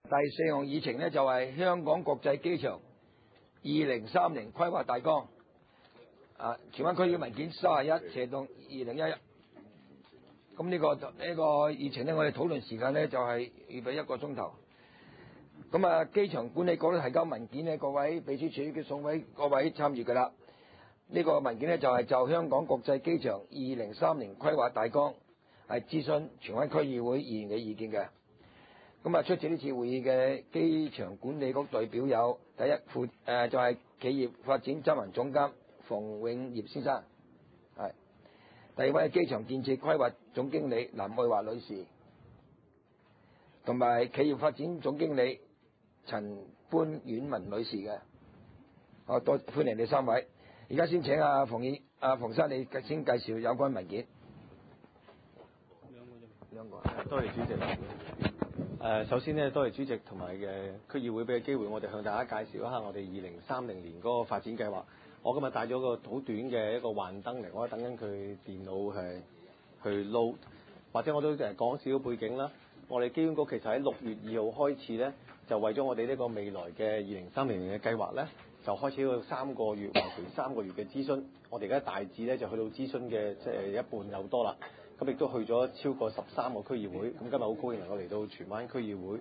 第4項議程呢，就係香港國際機場2030規劃大綱。荃灣區議文件31/2011。咁呢個議程呢，我哋討論時間呢，就係預備1個鐘頭。咁機場管理局咧提交文件呢，各位秘書處已經送俾各位參與㗎啦。呢個文件呢，就係就香港國際機場2030規劃大綱係諮詢荃灣區議會議員嘅意見嘅。出席呢次會議嘅機場管理局代表有第一就係企業發展執行總監馮永業先生，係第二位係機場建設規劃總經理林愛華女士，同埋企業發展總經理陳潘婉文女士嘅。多歡迎你3位。而家先請馮生你先介紹有關文件。兩個。 多謝主席。首先呢，多謝主席同埋區議會俾嘅機會，我哋向大家介紹一下我哋2030年嗰個發展計劃。我今日帶咗個好短嘅一個幻燈嚟，我等緊佢電腦去 load， 或者我都講少少背景啦。我哋機管局其實喺6月2號開始呢，就為咗我哋呢個未來嘅2030年嘅計劃呢，就開始咗3個月，為期3個月嘅諮詢。我哋而家大致呢，就去到諮詢嘅即係一半有多啦。咁亦都去咗超過13個區議會。咁今日好高興能夠嚟到荃灣區議會。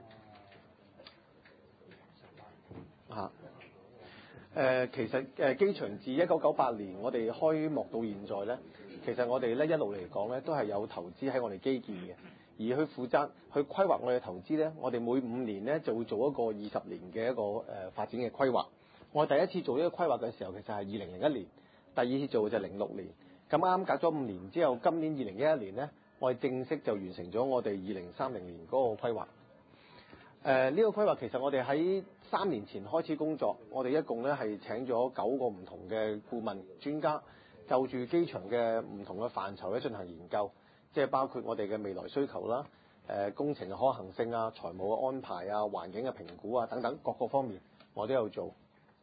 其實機場自1998年我哋開幕到現在呢，其實我哋呢一路嚟講呢，都係有投資喺我哋基建嘅，而去負責去規劃我哋嘅投資呢，我哋每5年呢就會做一個20年嘅一個發展嘅規劃。我哋第一次做呢個規劃嘅時候，其實係2001年，第二次做就係06年。咁啱隔咗5年之後，今年2011年呢，我哋正式就完成咗我哋2030年嗰個規劃。呢個規劃其實我哋喺3年前開始工作，我哋一共呢係請咗9個唔同嘅顧問專家，就住機場嘅唔同嘅範疇咧進行研究，即係包括我哋嘅未來需求啦、工程嘅可行性啊、財務嘅安排啊、環境嘅評估啊等等各個方面，我都有做。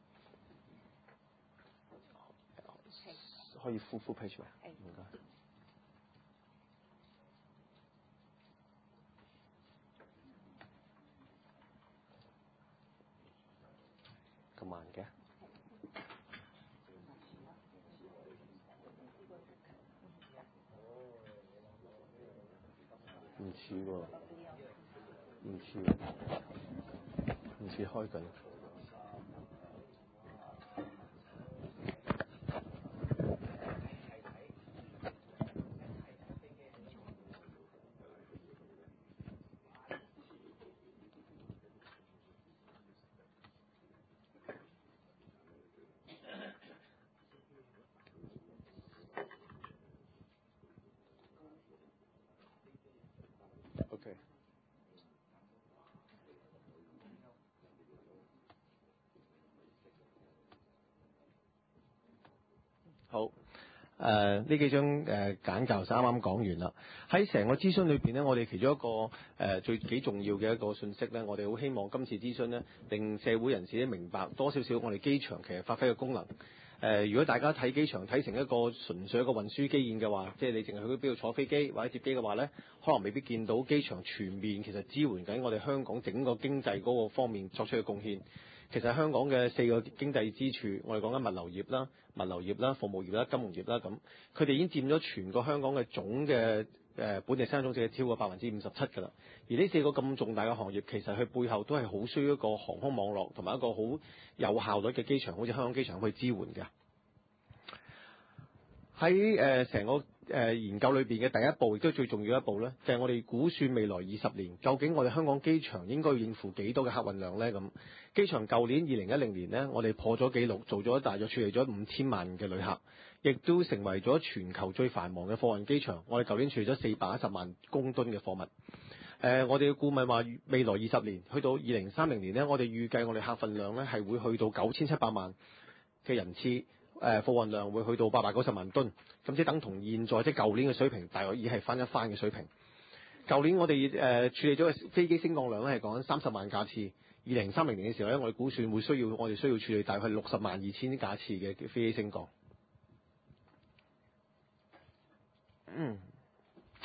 可以full page咩？唔該。咁慢嘅。唔似喎，唔似開緊。OK。好。呢幾張簡介就啱啱講完啦。喺成個諮詢裏邊呢，我哋其中一個最幾重要嘅一個訊息呢，我哋好希望今次諮詢呢，令社會人士咧明白多少少我哋機場其實發揮嘅功能。如果大家睇機場睇成一個純粹一個運輸基建嘅話，即係你淨係去邊度坐飛機或者接機嘅話呢，可能未必見到機場全面其實支援緊我哋香港整個經濟嗰個方面作出嘅貢獻。其實香港嘅4個經濟支柱，我哋講緊物流業啦、服務業啦、金融業啦，咁佢哋已經佔咗全個香港嘅總嘅本地生產總值超過57%㗎啦。而呢4個咁重大嘅行業，其實佢背後都係好需要一個航空網絡同埋一個好有效率嘅機場，好似香港機場去支援嘅。喺成個研究裏邊嘅第一步，亦都最重要一步呢，就係我哋估算未來20年，究竟我哋香港機場應該要應付幾多嘅客運量呢？咁機場舊年2010年呢，我哋破咗紀錄，做咗大約處理咗5000萬嘅旅客，亦都成為咗全球最繁忙嘅貨運機場。我哋舊年處理咗410萬公噸嘅貨物。我哋嘅顧問話，未來20年去到2030年呢，我哋預計我哋客運量呢係會去到9700萬嘅人次。貨運量會去到890萬噸，咁即係等同現在即係舊年嘅水平，大約已經係翻一番嘅水平。舊年我哋處理咗嘅飛機升降量咧係講緊30萬架次，2030年嘅時候咧，我哋估算我哋需要處理大概60萬2千架次嘅飛機升降。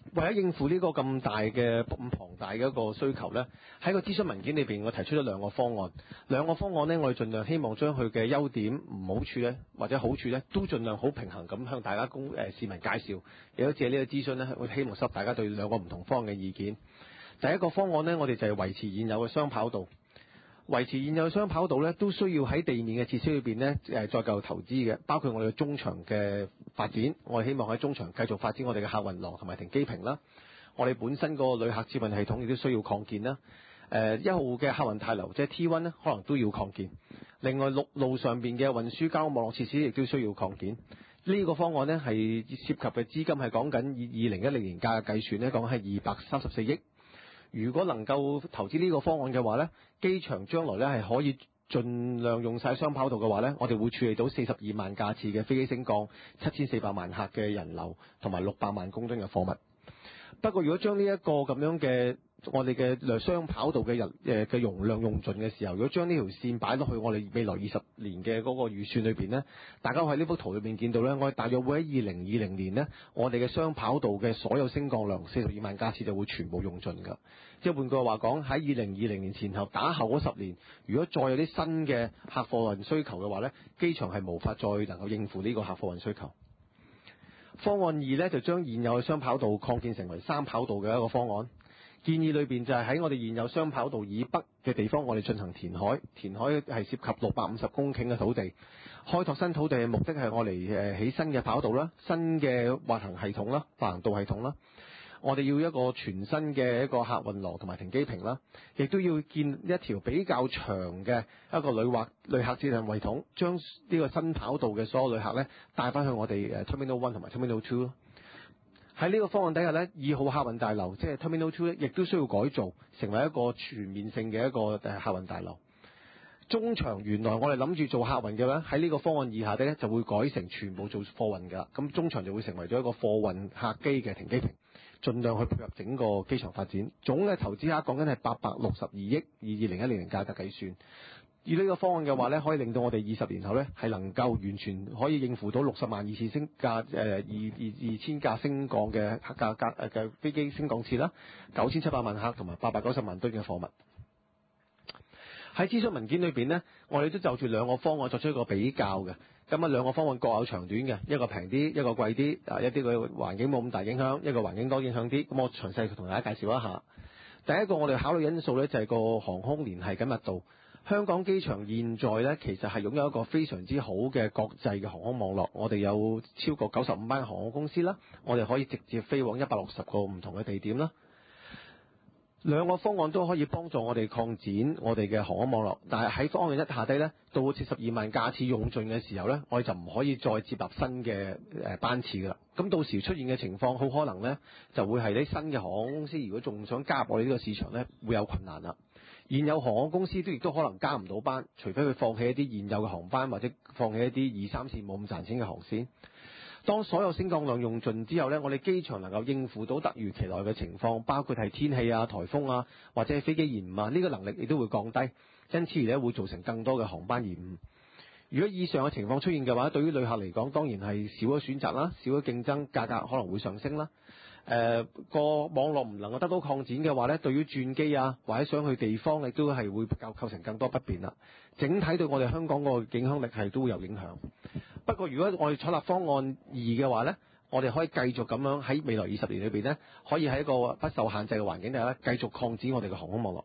為咗應付呢個咁龐大嘅一個需求呢，喺個諮詢文件裏邊，我提出咗兩個方案。兩個方案呢，我哋盡量希望將佢嘅優點、唔好處呢，或者好處呢，都盡量好平衡咁向大家市民介紹。亦都借呢個諮詢呢，我希望收大家對兩個唔同方案嘅意見。第一個方案呢，我哋就係維持現有嘅雙跑道。維持現有嘅雙跑道呢，都需要喺地面嘅設施裏邊呢，再繼續投資嘅，包括我哋嘅中場嘅發展。我哋希望喺中場繼續發展我哋嘅客運廊同埋停機坪啦。我哋本身個旅客接運系統亦都需要擴建啦。1號嘅客運大樓即係 T1 呢，可能都要擴建。另外陸路上邊嘅運輸交通網絡設施亦都需要擴建。呢個方案呢，係涉及嘅資金係講緊以2010年價嘅計算呢，講係234億。如果能夠投資呢個方案嘅話呢，機場將來呢係可以盡量用晒雙跑道嘅話呢，我哋會處理到42萬架次嘅飛機升降、7400萬客嘅人流同埋600萬公噸嘅貨物。不過如果將呢一個咁樣嘅我哋嘅雙跑道嘅嘅容量用盡嘅時候，如果將呢條線擺落去我哋未來20年嘅嗰個預算裏邊呢，大家喺呢幅圖裏面見到呢，我哋大約會喺2020年呢，我哋嘅雙跑道嘅所有升降量42萬架次就會全部用盡㗎。即係換句話講，喺2020年前後打後嗰10年，如果再有啲新嘅客貨運需求嘅話呢，機場係無法再能夠應付呢個客貨運需求。方案2呢，就將現有嘅雙跑道擴建成為3跑道嘅一個方案。建議裏邊就係喺我哋現有雙跑道以北嘅地方，我哋進行填海。填海係涉及650公頃嘅土地。開拓新土地嘅目的係我嚟起新嘅跑道啦、新嘅滑行系統啦、滑行道系統啦。我哋要一個全新嘅一個客運廊同埋停機坪啦，亦都要建一條比較長嘅一個旅客接運系統，將呢個新跑道嘅所有旅客呢帶翻去我哋Terminal 1同埋 Terminal 2。喺呢個方案底下呢，2號客運大樓即係 Terminal 2亦都需要改造，成為一個全面性嘅一個客運大樓。中場原來我哋諗住做客運嘅呢，喺呢個方案以下呢就會改成全部做貨運㗎。咁中場就會成為咗一個貨運客機嘅停機坪，盡量去配合整個機場發展。總嘅投資額講緊係862億，以2010年價格計算。以呢個方案嘅話呢，可以令到我哋20年後呢係能夠完全可以應付到60萬2000架升降嘅嘅飛機升降次啦，9700萬客同埋890萬噸嘅貨物。喺諮詢文件裏邊呢，我哋都就住兩個方案作出一個比較嘅。咁啊，兩個方案各有長短嘅，一個平啲，一個貴啲。一啲嘅環境冇咁大影響，一個環境多影響啲。咁我詳細同大家介紹一下。第一個我哋考慮因素呢，就係個航空聯繫緊密度。香港機場現在呢，其實係擁有一個非常之好嘅國際嘅航空網絡。我哋有超過95班航空公司啦，我哋可以直接飛往160個唔同嘅地點啦。兩個方案都可以幫助我哋擴展我哋嘅航空網絡，但係喺方案1下低呢，到72萬架次用盡嘅時候呢，我哋就唔可以再接納新嘅班次㗎啦。咁到時出現嘅情況，好可能呢就會係啲新嘅航空公司，如果仲想加入我哋呢個市場呢，會有困難啦。現有航空公司亦都可能加唔到班，除非佢放棄一啲現有嘅航班，或者放棄一啲2、3線冇咁賺錢嘅航線。當所有升降量用盡之後呢，我哋機場能夠應付到突如其來嘅情況，包括係天氣啊、颱風啊，或者係飛機延誤啊，呢個能力亦都會降低，因此而呢會造成更多嘅航班延誤。如果以上嘅情況出現嘅話，對於旅客嚟講，當然係少咗選擇啦，少咗競爭，價格可能會上升啦。個網絡唔能夠得到擴展嘅話呢，對於轉機啊或者想去地方亦都係會構成更多不便啦。整體對我哋香港個影響力係都會有影響。不過如果我哋採納方案2嘅話呢，我哋可以繼續咁樣喺未來20年裏邊呢，可以喺一個不受限制嘅環境底下呢，繼續擴展我哋嘅航空網絡。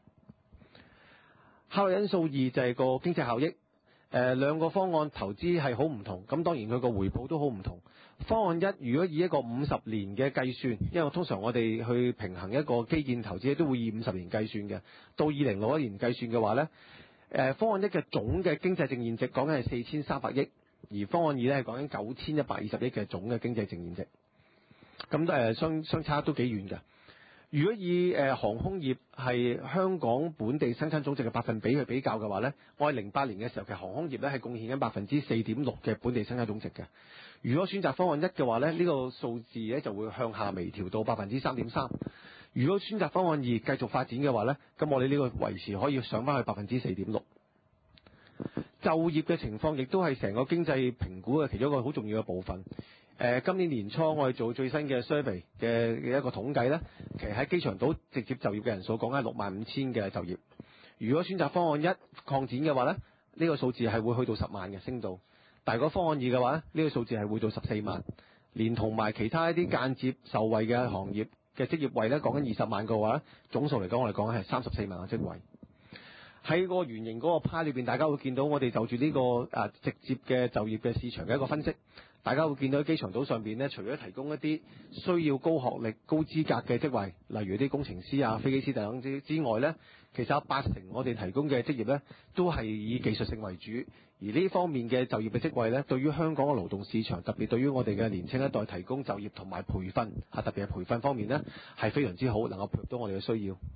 考慮因素2就係個經濟效益。兩個方案投資係好唔同，咁當然佢個回報都好唔同。方案1如果以一個50年嘅計算，因為通常我哋去平衡一個基建投資都會以50年計算嘅，到2061年計算嘅話呢，方案1嘅總嘅經濟淨現值講緊係4300億，而方案2呢係講緊9120億嘅總嘅經濟淨現值，咁相差都幾遠嘅。如果以航空業係香港本地生產總值嘅百分比去比較嘅話呢，我喺08年嘅時候，其實航空業呢係貢獻緊4.6%嘅本地生產總值嘅。如果選擇方案1嘅話呢，呢個數字呢就會向下微調到3.3%。如果選擇方案2繼續發展嘅話呢，咁我哋呢個維持可以上翻去4.6%。就業嘅情況亦都係成個經濟評估嘅其中一個好重要嘅部分。 今年年初我哋做最新嘅 survey 嘅一個統計呢，其實喺機場島直接就業嘅人數講緊係65,000嘅就業。如果選擇方案一擴展嘅話呢，呢個數字係會去到10萬嘅升到。但係如果方案二嘅話呢，呢個數字係會到14萬，連同埋其他一啲間接受惠嘅行業嘅職業位呢，講緊20萬嘅話呢，總數嚟講我哋講緊係34萬嘅職位。喺個圓形嗰個派裏邊，大家會見到我哋就住呢個直接嘅就業嘅市場嘅一個分析。大家會見到喺機場島上邊呢，除咗提供一啲需要高學歷、高資格嘅職位，例如啲工程師啊、飛機師等等之外呢，其實有80%我哋提供嘅職業呢，都係以技術性為主。而呢方面嘅就業嘅職位呢，對於香港嘅勞動市場，特別對於我哋嘅年輕一代提供就業同埋培訓特別係培訓方面呢，係非常之好，能夠配合到我哋嘅需要。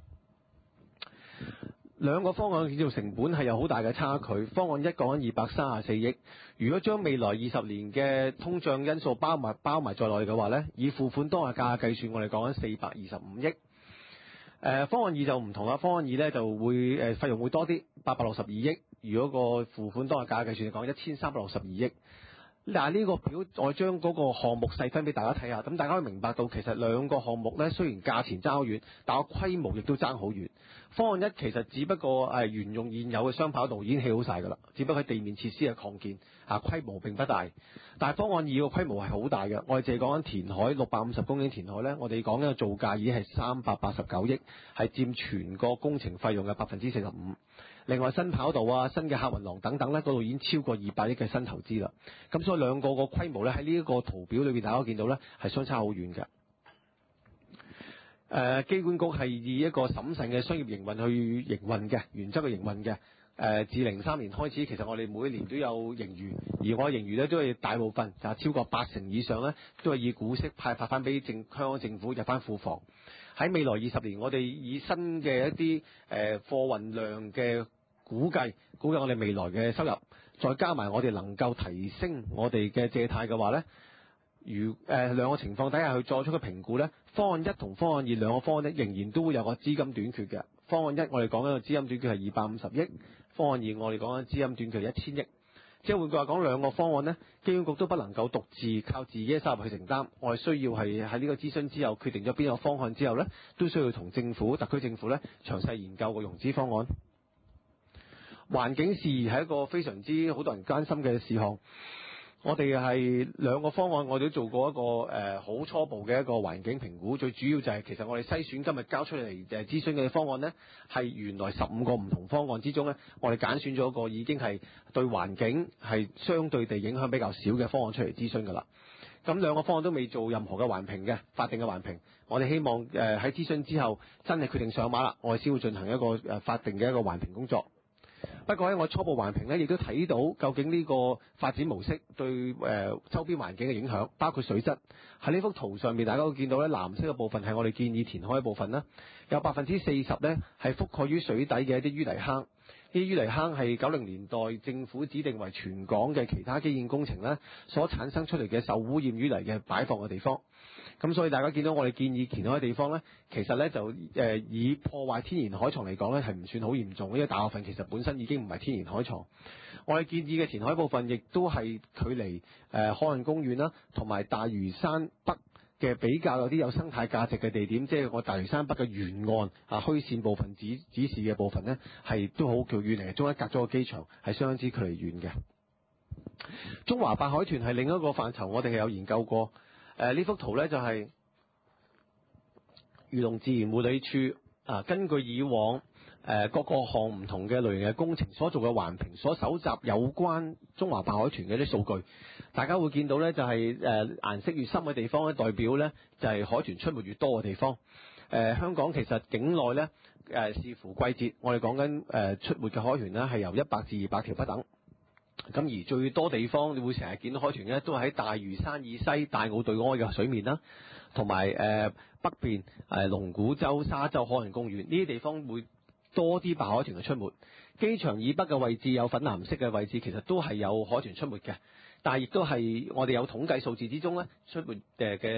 兩個方案建造成本係有好大嘅差距。方案一講緊234億，如果將未來20年嘅通脹因素包埋在內嘅話呢，以付款當日價計算，我哋講緊425億。方案二就唔同啦，方案二呢就會費用會多啲，862億。如果個付款當日價計算，講1362億。嗱，呢個表我將嗰個項目細分俾大家睇下，咁大家可以明白到其實兩個項目呢，雖然價錢爭好遠，但係規模亦都爭好遠。方案一其實只不過係沿用現有嘅雙跑道已經起好晒㗎啦，只不過喺地面設施嘅擴建，規模並不大。但係方案二個規模係好大嘅，我哋淨係講緊填海650公頃填海呢，我哋講緊嘅造價已經係389億，係佔全個工程費用嘅45%。另外新跑道啊、新嘅客運廊等等呢，嗰度已經超過200億嘅新投資啦。咁所以兩個個規模呢，喺呢一個圖表裏邊，大家見到呢係相差好遠嘅。機管局係以一個審慎嘅商業營運去營運嘅原則去營運嘅。自03年開始，其實我哋每年都有盈餘，而我嘅盈餘呢，都係大部分就係超過80%以上呢，都係以股息派發翻俾香港政府入翻庫房。喺未來20年，我哋以新嘅一啲貨運量嘅估計我哋未來嘅收入，再加埋我哋能夠提升我哋嘅借貸嘅話呢，兩個情況底下去作出嘅評估呢，方案一同方案二兩個方案呢，仍然都會有個資金短缺嘅。方案一我哋講緊個資金短缺係250億，方案二我哋講緊資金短缺係1000億。即係換句話講，兩個方案呢，機管局都不能夠獨自靠自己嘅收入去承擔，我哋需要係喺呢個諮詢之後決定咗邊個方案之後呢，都需要同政府、特區政府呢詳細研究個融資方案。環境事宜係一個非常之好多人關心嘅事項。我哋係兩個方案，我哋都做過一個好初步嘅一個環境評估。最主要就係其實我哋篩選今日交出嚟諮詢嘅方案呢，係原來15個唔同方案之中呢，我哋揀選咗一個已經係對環境係相對地影響比較少嘅方案出嚟諮詢㗎啦。咁兩個方案都未做任何嘅環評嘅法定嘅環評，我哋希望喺諮詢之後真係決定上馬啦，我哋先會進行一個法定嘅一個環評工作。不過喺我初步環評呢，亦都睇到究竟呢個發展模式對周邊環境嘅影響，包括水質。喺呢幅圖上面，大家會見到呢藍色嘅部分係我哋建議填海嘅部分啦，有40%呢係覆蓋於水底嘅一啲淤泥坑。呢啲淤泥坑係90年代政府指定為全港嘅其他基建工程呢所產生出嚟嘅受污染淤泥嘅擺放嘅地方。咁所以大家見到我哋建議填海嘅地方呢，其實呢就以破壞天然海床嚟講呢係唔算好嚴重，因為大部分其實本身已經唔係天然海床。我哋建議嘅填海部分亦都係距離海岸公園啦，同埋大嶼山北嘅比較有啲有生態價值嘅地點，即係我大嶼山北嘅沿岸虛線部分指示嘅部分呢，係都好叫遠離，中間隔咗個機場，係相當之距離遠嘅。中華白海豚係另一個範疇，我哋係有研究過。呢幅圖呢，就係漁農自然護理署根據以往各個項唔同嘅類型嘅工程所做嘅環評，所搜集有關中華白海豚嘅啲數據。大家會見到呢，就係顏色越深嘅地方呢，代表呢就係海豚出沒越多嘅地方。香港其實境內呢，視乎季節，我哋講緊出沒嘅海豚呢係由100至200條不等。咁而最多地方你會成日見到海豚呢，都係喺大嶼山以西大澳對岸嘅水面啦，同埋北邊龍鼓洲、沙洲海洋公園呢啲地方會多啲白海豚嘅出沒。機場以北嘅位置有粉藍色嘅位置，其實都係有海豚出沒嘅，但係亦都係我哋有統計數字之中呢，出沒嘅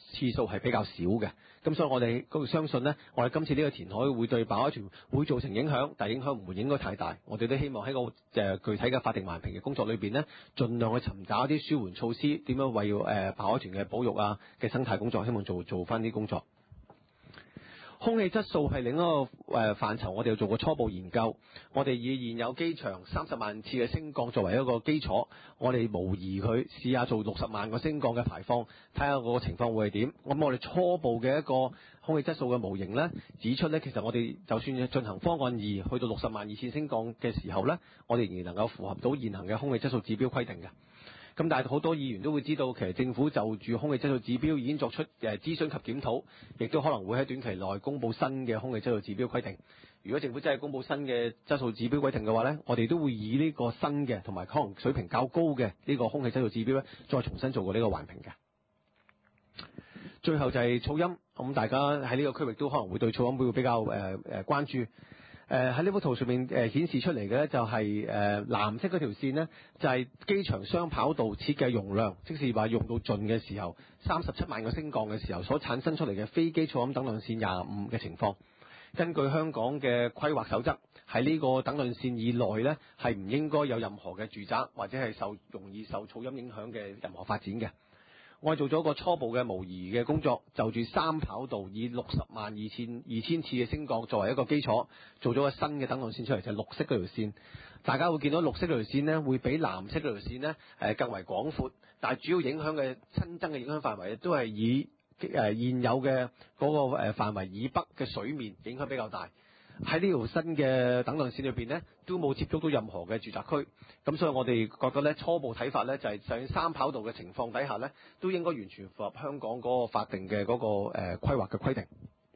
次數係比較少嘅。咁所以我哋相信呢，我哋今次呢個填海會對白海豚會造成影響，但係影響唔會應該太大。我哋都希望喺個具體嘅法定環評嘅工作裏邊呢，盡量去尋找一啲舒緩措施，點樣為白海豚嘅保育啊嘅生態工作，希望做翻啲工作。空氣質素係另一個範疇，我哋有做過初步研究。我哋以現有機場30萬次嘅升降作為一個基礎，我哋模擬佢試下做60萬個升降嘅排放，睇下個情況會係點。咁我哋初步嘅一個空氣質素嘅模型呢，指出呢，其實我哋就算進行方案2去到60萬2次升降嘅時候呢，我哋仍然能夠符合到現行嘅空氣質素指標規定嘅。咁但係好多議員都會知道，其實政府就住空氣質素指標已經作出諮詢及檢討，亦都可能會喺短期內公布新嘅空氣質素指標規定。如果政府真係公布新嘅質素指標規定嘅話呢，我哋都會以呢個新嘅同埋可能水平較高嘅呢個空氣質素指標咧，再重新做過呢個環評嘅。最後就係噪音，咁大家喺呢個區域都可能會對噪音會比較關注。喺呢幅圖上面顯示出嚟嘅咧就係藍色嗰條線呢，就係機場雙跑道設計容量，即是話用到盡嘅時候，37萬個升降嘅時候所產生出嚟嘅飛機噪音等量線25嘅情況。根據香港嘅規劃守則，喺呢個等量線以內呢，係唔應該有任何嘅住宅或者係容易受噪音影響嘅任何發展嘅。我哋做咗個初步嘅模擬嘅工作，就住三跑道以60萬二千次嘅升降作為一個基礎，做咗個新嘅等量線出嚟，就係綠色嗰條線。大家會見到綠色嗰條線呢，會比藍色嗰條線呢更為廣闊，但係主要影響嘅新增嘅影響範圍都係以現有嘅嗰個範圍以北嘅水面影響比較大。喺呢條新嘅等量線裏邊呢，都冇接觸到任何嘅住宅區，咁所以我哋覺得呢，初步睇法呢，就係上三跑道嘅情況底下呢，都應該完全符合香港嗰個法定嘅嗰個規劃嘅規定。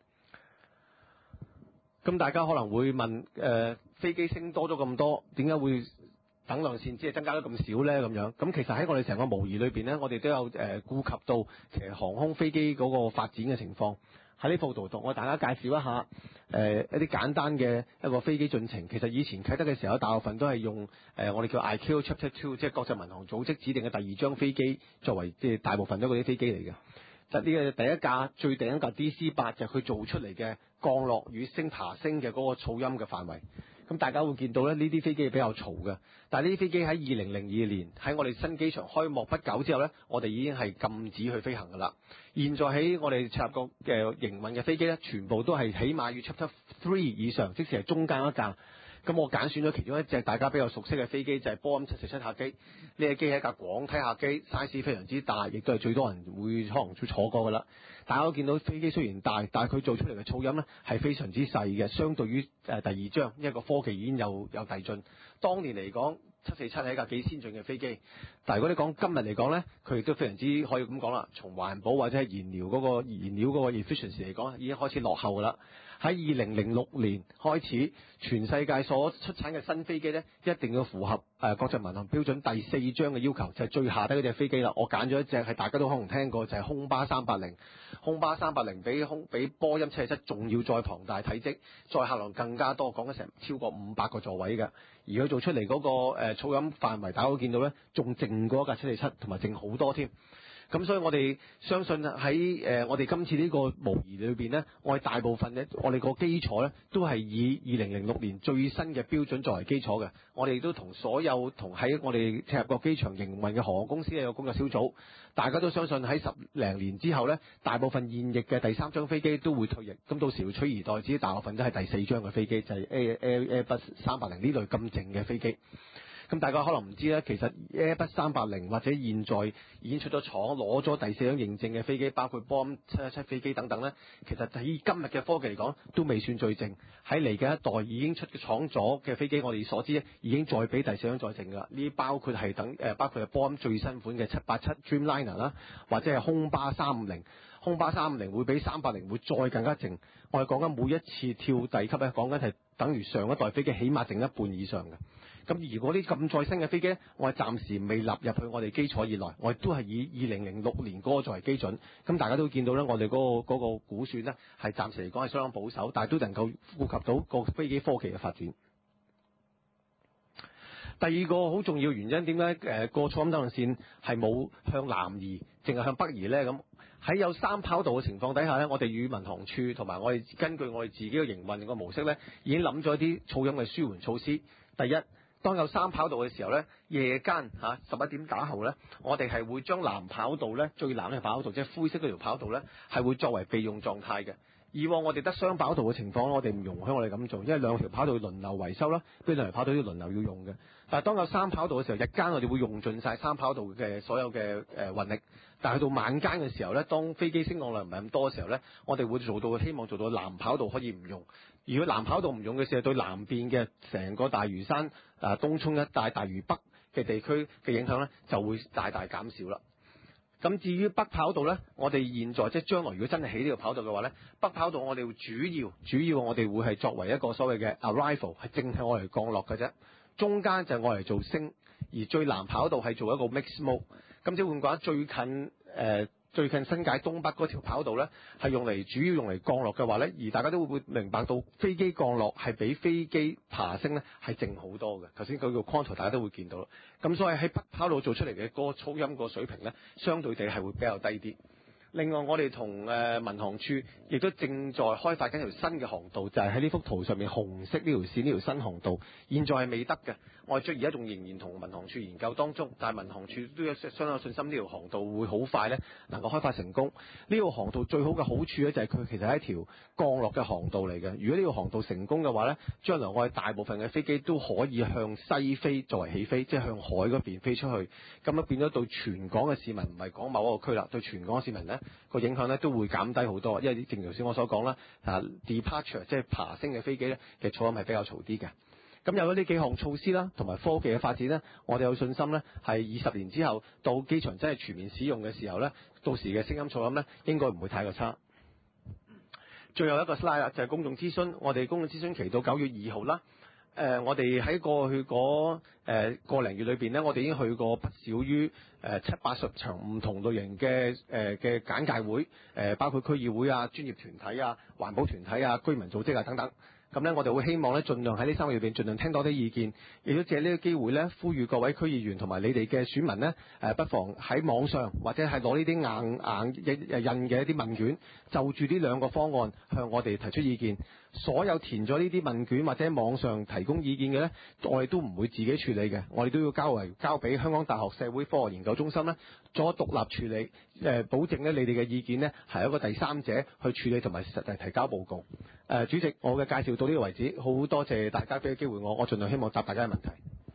咁大家可能會問飛機升多咗咁多，點解會等量線只係增加咗咁少呢？咁樣咁其實喺我哋成個模擬裏邊呢，我哋都有顧及到其實航空飛機嗰個發展嘅情況。喺呢幅圖同我大家介紹一下一啲簡單嘅一個飛機進程。其實以前啟德嘅時候，大部分都係用我哋叫 ICAO Chapter 2，即係國際民航組織指定嘅第2張飛機作為即係大部分都嗰啲飛機嚟嘅。就呢個第一架最頂一架 DC-8就係佢做出嚟嘅降落與爬升嘅嗰個噪音嘅範圍。咁大家會見到咧，呢啲飛機係比較嘈嘅。但係呢啲飛機喺2002年喺我哋新機場開幕不久之後呢，我哋已經係禁止去飛行㗎啦。現在喺我哋赤鱲角嘅營運嘅飛機呢，全部都係起碼要 Chapter 3以上，即使係中間一架。咁我揀選咗其中一隻大家比較熟悉嘅飛機，就係波音747客機。呢隻機係一架廣體客機 ，size 非常之大，亦都係最多人會可能會坐過㗎啦。大家都見到飛機雖然大，但係佢做出嚟嘅噪音呢係非常之細嘅，相對於第2張，因為個科技已經有遞進。當年嚟講，747係一架幾先進嘅飛機，但係如果你講今日嚟講呢，佢亦都非常之可以咁講啦。從環保或者係燃料嗰個 efficiency 嚟講，已經開始落後㗎啦。喺2006年開始，全世界所出產嘅新飛機呢，一定要符合國際民航標準第4章嘅要求，就係最下低嗰隻飛機啦。我揀咗一隻係大家都可能聽過，就係空巴380。空巴380比波音747仲要再龐大體積，載客量更加多，講緊成超過500個座位嘅。而佢做出嚟嗰個噪音範圍，大家都見到呢，仲靜過一架747，同埋靜好多添。咁所以我哋相信喺我哋今次呢個模擬裏邊呢，我哋大部分呢，我哋個基礎呢都係以2006年最新嘅標準作為基礎嘅。我哋亦都同所有喺我哋赤鱲角機場營運嘅航空公司有個工作小組，大家都相信喺10零年之後呢，大部分現役嘅第3張飛機都會退役，咁到時會取而代之，大部分都係第4張嘅飛機，就係 Airbus 380呢類咁靜嘅飛機。咁大家可能唔知咧，其實 Airbus 380或者現在已經出咗廠攞咗第4張認證嘅飛機，包括波音717飛機等等咧，其實喺今日嘅科技嚟講都未算最靜。喺嚟嘅一代已經出廠咗嘅飛機，我哋所知咧已經再比第4張再靜㗎啦。呢啲包括係包括係波音最新款嘅787 Dreamliner 啦，或者係空巴350。空巴350會比380會再更加靜。我哋講緊每一次跳第級咧，講緊係等於上一代飛機起碼靜一半以上嘅。咁如果啲咁再新嘅飛機，我係暫時未納入去我哋基礎以內，我哋都係以2006年嗰個作為基準。咁大家都見到咧，我哋嗰個估算呢係暫時嚟講係相當保守，但係都能夠顧及到個飛機科技嘅發展。第二個好重要原因，點解個噪音等量線係冇向南移，淨係向北移呢？咁喺有3跑道嘅情況底下咧，我哋與民航處同埋我哋根據我哋自己嘅營運個模式咧，已經諗咗啲噪音嘅舒緩措施。第一，當有3跑道嘅時候咧，夜間11點打後咧，我哋係會將南跑道咧，最南嘅跑道即係灰色嗰條跑道咧，係會作為備用狀態嘅。以往我哋得雙跑道嘅情況，我哋唔容許我哋咁做，因為2條跑道輪流維修啦，呢2條跑道要輪流要用嘅。但係當有3跑道嘅時候，日間我哋會用盡晒3跑道嘅所有嘅運力。但係去到晚間嘅時候咧，當飛機升降量唔係咁多嘅時候咧，我哋會希望做到南跑道可以唔用。如果南跑道唔用嘅時候，對南邊嘅成個大嶼山、東涌一帶、大嶼北嘅地區嘅影響咧，就會大大減少啦。咁至於北跑道咧，我哋現在即係將來如果真係起呢個跑道嘅話咧，北跑道我哋會主要我哋會係作為一個所謂嘅 arrival， 係淨係我嚟降落嘅啫。中間就係我嚟做升，而最南跑道係做一個 mix mode。咁即係換句話，最近新界東北嗰條跑道咧，係主要用嚟降落嘅話咧，而大家都會明白到飛機降落係比飛機爬升咧係靜好多嘅。頭先佢個 contour 大家都會見到啦。咁所以喺北跑道做出嚟嘅嗰個噪音個水平咧，相對地係會比較低啲。另外，我哋同民航處亦都正在開發緊條新嘅航道，就係喺呢幅圖上面紅色呢條線呢條新航道，現在係未得嘅。我哋而家仲仍然同民航處研究當中，但係民航處都有相當有信心呢條航道會好快咧能夠開發成功。呢條航道最好嘅好處咧就係佢其實係一條降落嘅航道嚟嘅。如果呢條航道成功嘅話咧，將來我哋大部分嘅飛機都可以向西飛作為起飛，即係向海嗰邊飛出去。咁樣變咗對全港嘅市民，唔係講某一個區啦，對全港嘅市民咧個影響咧都會減低好多。因為正如頭先我所講啦，departure 即係爬升嘅飛機咧嘅噪音係比較嘈啲嘅。咁有咗呢幾項措施啦，同埋科技嘅發展咧，我哋有信心咧，係20年之後到機場真係全面使用嘅時候咧，到時嘅聲音噪音咧應該唔會太過差。最後一個 slide 啦，就係公眾諮詢。我哋公眾諮詢期到9月2號啦。我哋喺過去嗰個零月裏邊咧，我哋已經去過不少於70-80場唔同類型嘅簡介會，包括區議會啊、專業團體啊、環保團體啊、居民組織啊等等。咁咧，我哋會希望咧，盡量喺呢3個月裏邊，盡量聽多啲意見，亦都借呢個機會咧，呼籲各位區議員同埋你哋嘅選民咧，不妨喺網上或者係攞呢啲硬印嘅一啲問卷，就住呢2個方案向我哋提出意見。所有填咗呢啲問卷或者網上提供意見嘅咧，我哋都唔會自己處理嘅，我哋都要交俾香港大學社會科學研究中心咧，做獨立處理，保證咧你哋嘅意見咧係一個第三者去處理同埋實際提交報告。主席，我嘅介紹到呢個為止，好多謝大家俾個機會我盡量希望答大家嘅問題。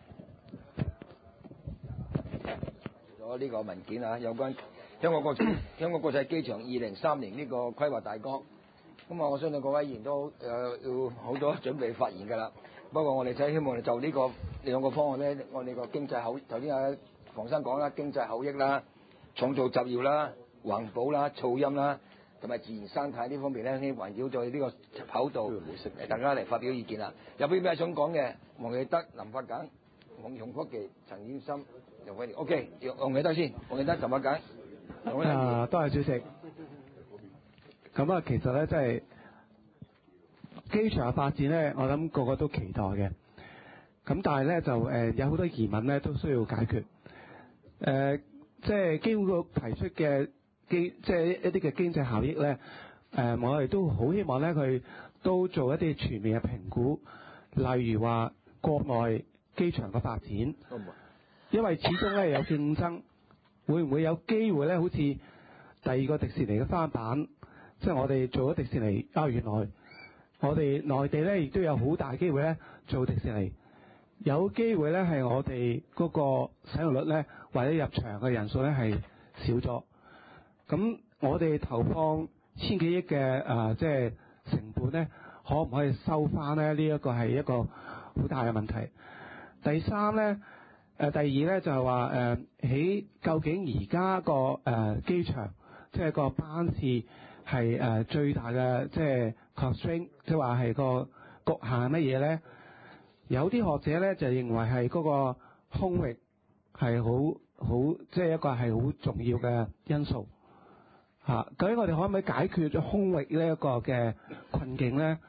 咗呢個文件啊，有關香港國際機場2030呢個規劃大綱。咁啊，我相信各位議員都要好多準備發言㗎啦。不過我哋希望就呢個2個方案咧，我哋個經濟頭先阿房生講啦，經濟效益啦、創造就業啦、環保啦、噪音啦，同埋自然生態呢方面咧，圍繞在呢個跑道，大家嚟發表意見啦。有邊咩想講嘅？黃啟德、林發簡、黃用科技、陳彥森、楊偉廉。OK， 黃啟德先，黃啟德、林發簡。 多謝主席。咁啊，其實咧，即係機場嘅發展咧，我諗個個都期待嘅。咁但係咧，就有好多疑問咧，都需要解決。即係機管局提出嘅即係一啲嘅經濟效益咧，我哋都好希望咧，佢都做一啲全面嘅評估，例如話國內機場嘅發展，因為始終咧有競爭，會唔會有機會咧，好似第2個迪士尼嘅翻版？即係我哋做咗迪士尼，原來我哋內地咧亦都有好大機會咧做迪士尼，有機會咧係我哋嗰個使用率咧或者入場嘅人數咧係少咗。咁我哋投放千幾億嘅即係成本咧，可唔可以收翻咧？呢一個係一個好大嘅問題。第三咧，第二咧就係話喺究竟而家個機場即係個班次。係最大嘅即係 constraint， 即係話係個局限乜嘢咧？有啲學者咧就認為係嗰個空域係好即係一個係好重要嘅因素嚇。究竟我哋可唔可以解決咗空域呢一個嘅困境咧？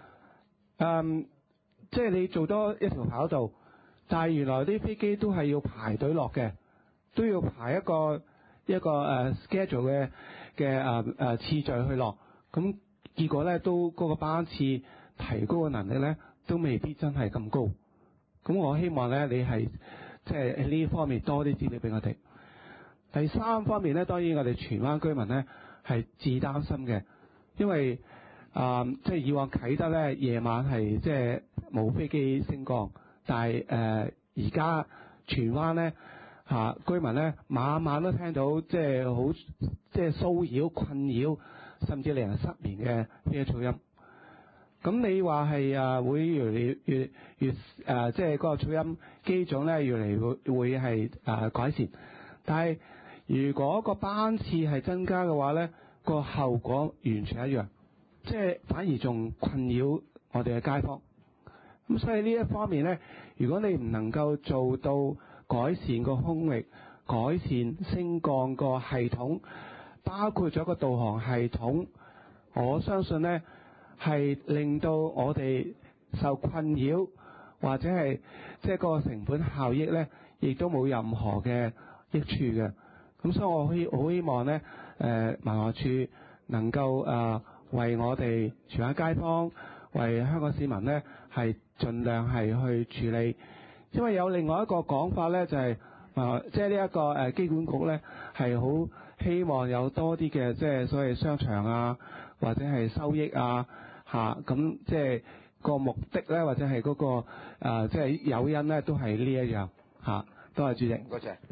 即係你做多一條跑道，但係原來啲飛機都係要排隊落嘅，都要排一個一個schedule 嘅次序去落，咁結果咧都嗰個班次提高嘅能力咧都未必真係咁高。咁我希望咧你係即係喺呢方面多啲資料俾我哋。第三方面咧，當然我哋荃灣居民咧係自擔心嘅，因為即係以往啟德咧夜晚係即係冇飛機升降，但係而家荃灣咧居民咧晚晚都聽到即係好即係騷擾、困擾，甚至令人失眠嘅飛機噪音。咁你話係會越嚟越即係嗰個噪音機種咧越嚟會係改善，但係如果個班次係增加嘅話咧，個後果完全一樣，即係反而仲困擾我哋嘅街坊。咁所以呢一方面咧，如果你唔能夠做到改善個空域、改善升降個系統，包括咗個導航系統，我相信咧係令到我哋受困擾，或者係即係個成本效益咧，亦都冇任何嘅益處嘅。咁所以我好希望咧，民航處能夠為我哋荃灣街坊、為香港市民咧係盡量係去處理，因為有另外一個講法咧，就係即係呢一個機管局咧係好希望有多啲嘅即係所謂商場啊，或者係收益啊咁即係個目的咧，或者係嗰個即係誘因咧，都係呢一樣多謝主席， 唔該晒。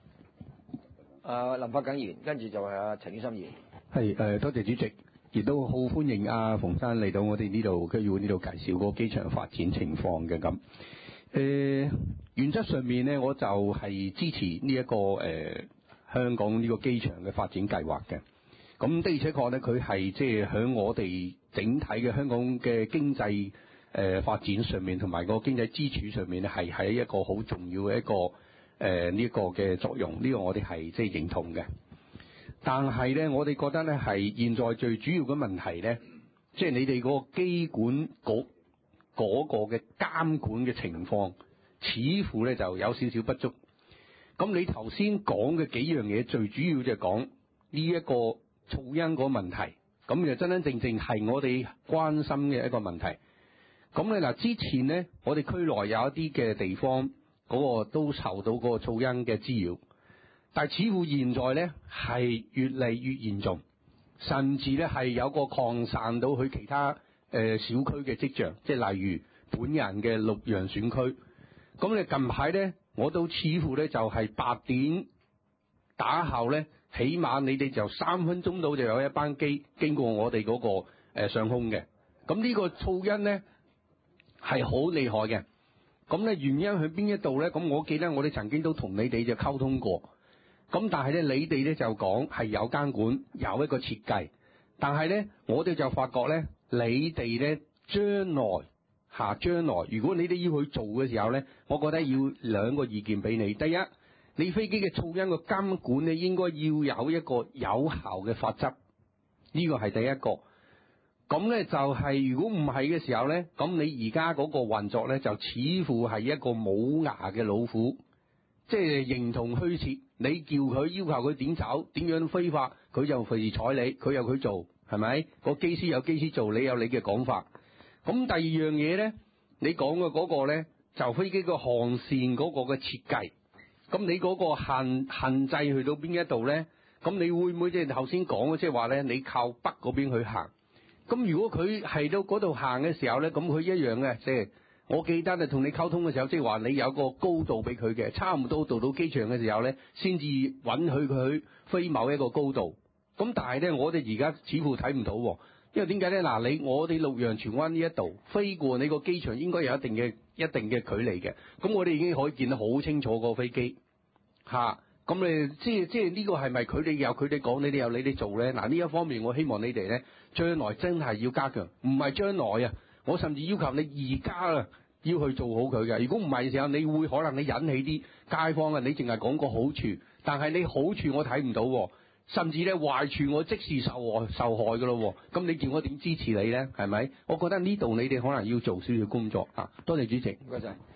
林發耿議員，跟住就係陳宇心議員。 係多謝主席，亦都好歡迎阿馮生嚟到我哋呢度區議會呢度介紹個機場發展情況嘅咁。原則上面咧，我就係支持呢一個香港呢個機場嘅發展計劃嘅。咁的而且確咧，佢係即係喺我哋整體嘅香港嘅經濟發展上面，同埋個經濟支柱上面咧，係喺一個好重要嘅一個呢個嘅作用。呢個我哋係即係認同嘅。但係咧，我哋覺得咧係現在最主要嘅問題咧，即係你哋嗰個機管局嗰個嘅監管嘅情況，似乎咧就有少少不足。咁你頭先講嘅幾樣嘢，最主要就係講呢一個噪音嗰個問題，咁就真真正正係我哋關心嘅一個問題。咁咧嗱，之前咧我哋區內有一啲嘅地方嗰個都受到嗰個噪音嘅滋擾，但係似乎現在咧係越嚟越嚴重，甚至咧係有個擴散到去其他小區嘅跡象，即係例如本人嘅綠楊選區。咁你近排咧，我都似乎咧就係8點打後咧，起碼你哋就3分鐘到就有一班機經過我哋嗰個上空嘅。咁呢個噪音咧係好厲害嘅。咁咧原因喺邊一度咧？咁我記得我哋曾經都同你哋就溝通過。咁但係咧，你哋咧就講係有監管，有一個設計。但係咧，我哋就發覺咧，你哋咧將來，如果你哋要去做嘅時候咧，我覺得要2個意見俾你。第一，你飛機嘅噪音嘅監管咧，應該要有一個有效嘅法則，呢個係第一個。咁咧就係如果唔係嘅時候咧，咁你而家嗰個運作咧就似乎係一個冇牙嘅老虎，即係形同虛設。你叫佢要求佢點走，點樣飛法，佢就隨時睬你，佢有佢做，係咪？個機師有機師做，你有你嘅講法。咁第二樣嘢咧，你講嘅嗰個咧就飛機個航線嗰個嘅設計。咁你嗰個限制去到邊一度咧？咁你會唔會即係頭先講嘅，即係話咧你靠北嗰邊去行？咁如果佢係到嗰度行嘅時候咧，咁佢一樣嘅，即係我記得同你溝通嘅時候，即係話你有個高度俾佢嘅，差唔多到機場嘅時候咧，先至允許佢飛某一個高度。咁但係咧，我哋而家似乎睇唔到喎，因為點解咧？嗱，我哋綠楊荃灣呢一度飛過你個機場，應該有一定嘅距離嘅。咁我哋已經可以見得好清楚個飛機嚇。咁你即係呢個係咪佢哋有佢哋講，你哋有你哋做咧？嗱，呢一方面我希望你哋咧將來真係要加強，唔係將來啊，我甚至要求你而家啊要去做好佢嘅。如果唔係嘅時候，你會可能你引起啲街坊啊，你淨係講個好處，但係你好處我睇唔到，甚至咧壞處我即時受害噶咯。咁你叫我點支持你咧？係咪？我覺得呢度你哋可能要做少少工作啊。多謝主席。 唔該晒。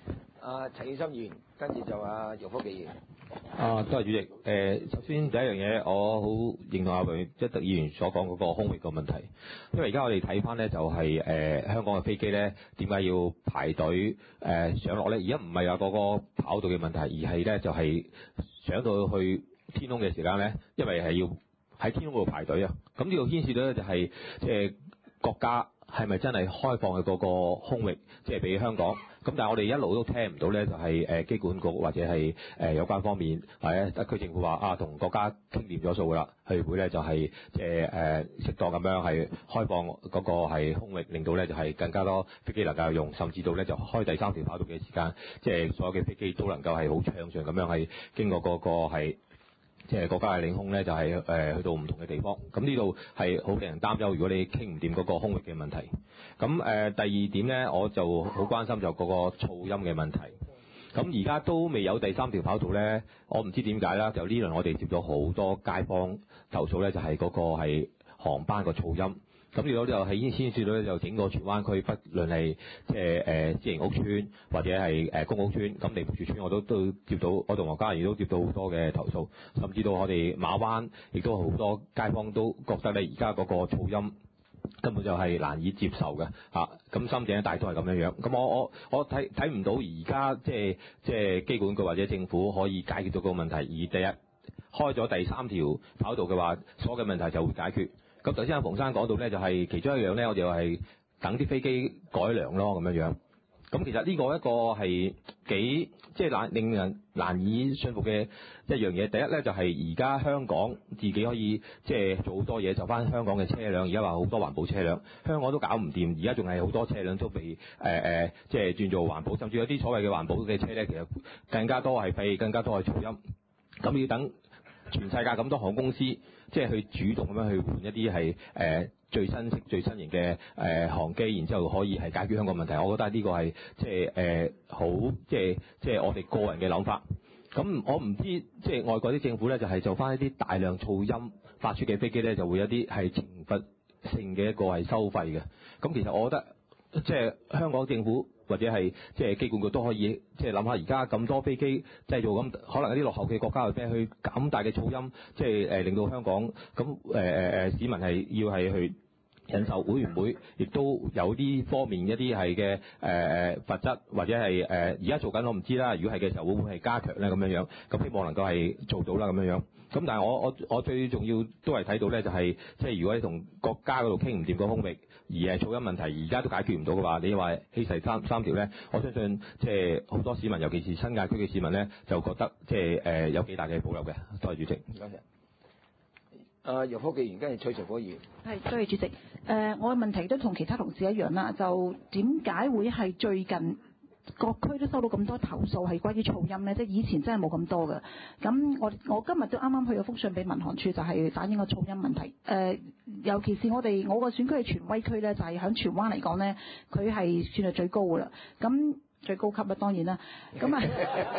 陳宇森議員，跟住就姚科技議員。 多謝主席。首先第一樣嘢，我好認同阿梁一德議員所講嗰個空域個問題，因為而家我哋睇翻咧就係、香港嘅飛機咧點解要排隊上落咧？而家唔係話嗰個跑道嘅問題，而係咧就係、上到去天空嘅時間咧，因為係要喺天空嗰度排隊啊。咁呢度牽涉到咧就係即係國家係咪真係開放嘅嗰個空域，即係俾香港？咁但係我哋一路都聽唔到咧，就係機管局或者係有關方面或者特區政府話同國家傾掂咗數㗎啦，佢會咧就係即係適當咁樣係開放嗰個係空域，令到咧就係更加多飛機能夠用，甚至到咧就開第三條跑道嘅時間，即係所有嘅飛機都能夠係好暢順咁樣係經過嗰個係。即係國家嘅領空咧，就係去到唔同嘅地方。咁呢度係好令人擔憂，如果你傾唔掂嗰個空域嘅問題。咁第二點咧，我就好關心就嗰個噪音嘅問題。咁而家都未有第三條跑道咧，我唔知點解啦。就呢輪我哋接咗好多街坊投訴咧，就係嗰個係航班個噪音。咁如果就係已經牽涉到咧，就整個荃灣區，不論係即係私營屋邨或者係公屋邨，咁利福邨我都接到，我同我家人都接到好多嘅投訴，甚至到我哋馬灣亦都好多街坊都覺得咧，而家嗰個噪音根本就係難以接受嘅嚇。咁深井一帶都係咁樣樣。咁我睇唔到而家即係機管局或者政府可以解決到個問題，而第一開咗第三條跑道嘅話，所有嘅問題就會解決。咁頭先阿馮生講到咧，就係其中一樣咧，我哋係等啲飛機改良咯，咁樣樣。咁其實呢個一個係幾即係令人難以信服嘅一樣嘢。第一咧就係而家香港自己可以即係做好多嘢，就翻香港嘅車輛。而家話好多環保車輛，香港都搞唔掂。而家仲係好多車輛都被即係轉做環保，甚至有啲所謂嘅環保嘅車咧，其實更加多係廢，更加多係噪音。咁要等全世界咁多航空公司，即係去主動咁樣去換一啲係最新式、最新型嘅航機，然之後可以係解決香港問題。我覺得呢個係即係好即係我哋個人嘅諗法。咁我唔知即係外國啲政府咧，就係做翻一啲大量噪音發出嘅飛機咧，就會有啲係懲罰性嘅一個係收費嘅。咁其實我覺得即係香港政府或者係即係機管局都可以即係諗下，而家咁多飛機製造咁，可能有啲落後嘅國家或者去咁大嘅噪音，即係令到香港咁市民係要係去忍受，會唔會亦都有啲方面一啲係嘅罰則，或者係而家做緊我唔知啦。如果係嘅時候，會唔會係加強咧咁樣樣？咁希望能夠係做到啦咁樣樣。咁但係我最重要都係睇到咧，就係即係如果你同國家嗰度傾唔掂個空域，而係噪音問題而家都解決唔到嘅話，你話起第三條咧，我相信即係好多市民，尤其是新界區嘅市民咧，就覺得即係有幾大嘅保留嘅。多謝主席。 多謝。姚科技議員跟住崔成波議員。 係，多謝主席。我嘅問題都同其他同事一樣啦，就點解會係最近各區都收到咁多投訴係關於噪音咧？即係以前真係冇咁多嘅。咁我今日都啱啱去咗封信俾民航處，就係反映個噪音問題。尤其是我個選區係荃威區咧，就係喺荃灣嚟講咧，佢係算係最高㗎啦。咁最高級啦，當然啦。咁啊，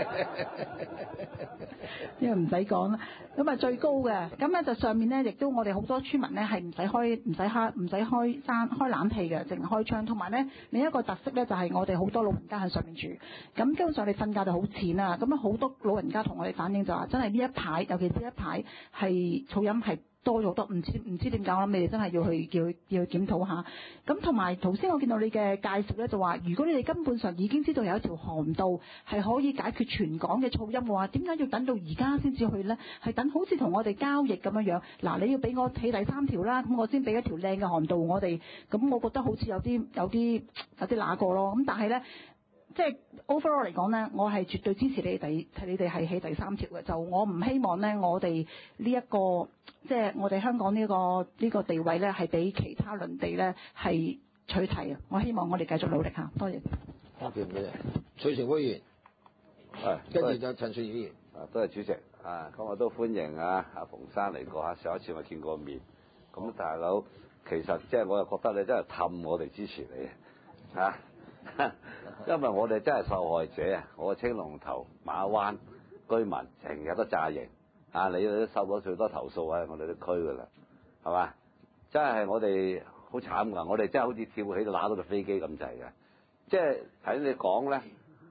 因為唔使講啦。咁啊最高嘅，咁咧就上面咧，亦都我哋好多村民咧係唔使開冷氣嘅，淨係開窗。同埋咧另一個特色咧就係我哋好多老人家喺上面住，咁基本上你瞓覺就好淺啊。咁啊好多老人家同我哋反映就話，真係呢一排，尤其是呢一排係噪音係多咗好多，唔知點解，我諗你哋真係要去檢討下。咁同埋頭先我見到你嘅介紹咧，就話如果你哋根本上已經知道有一條航道係可以解決全港嘅噪音嘅話，點解要等到而家先至去咧？係等好似同我哋交易咁樣樣。嗱，你要俾我起第三條啦，咁我先俾一條靚嘅航道我哋。咁我覺得好似有啲揦過咯。咁但係咧，即係 overall 嚟講咧，我係絕對支持你哋係起第三條嘅。就我唔希望咧，我哋呢一個即係我哋香港呢個地位咧，係比其他鄰地咧係取替啊！我希望我哋繼續努力下。多謝。 多謝唔該。崔成波議員。跟住就陳順議員。 多謝主席。咁我都歡迎阿馮生嚟過下。上一次我見過面。咁大佬其實即係我又覺得你真係氹我哋支持你啊！因為我哋真係受害者啊！我青龍頭馬灣居民成日都炸營你都收到最多投訴喺我哋啲區㗎啦，係嘛？真係我哋好慘㗎，我哋真係好似跳起都揦到架飛機咁滯嘅。即係睇你講咧，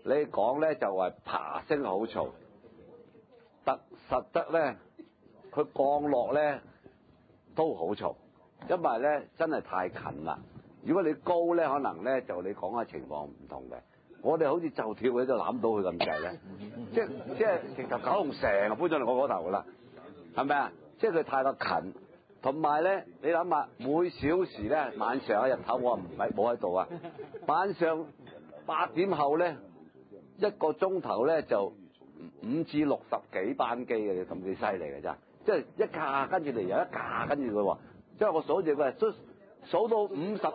你講咧就話爬升好嘈，實質咧佢降落咧都好嘈，因為咧真係太近啦。如果你高咧，可能咧就你講嘅情況唔同嘅。我哋好似就跳起就攬到佢咁滯咧，即係直頭九龍城搬咗嚟我嗰頭噶啦，係咪啊？即係佢太過近，同埋咧你諗下每小時咧晚上日頭我冇喺度啊，晚上8點後咧一個鐘頭咧就5至60幾班機嘅，咁幾犀利嘅咋？即係一架跟住嚟又一架跟住佢喎，即係我數住佢數到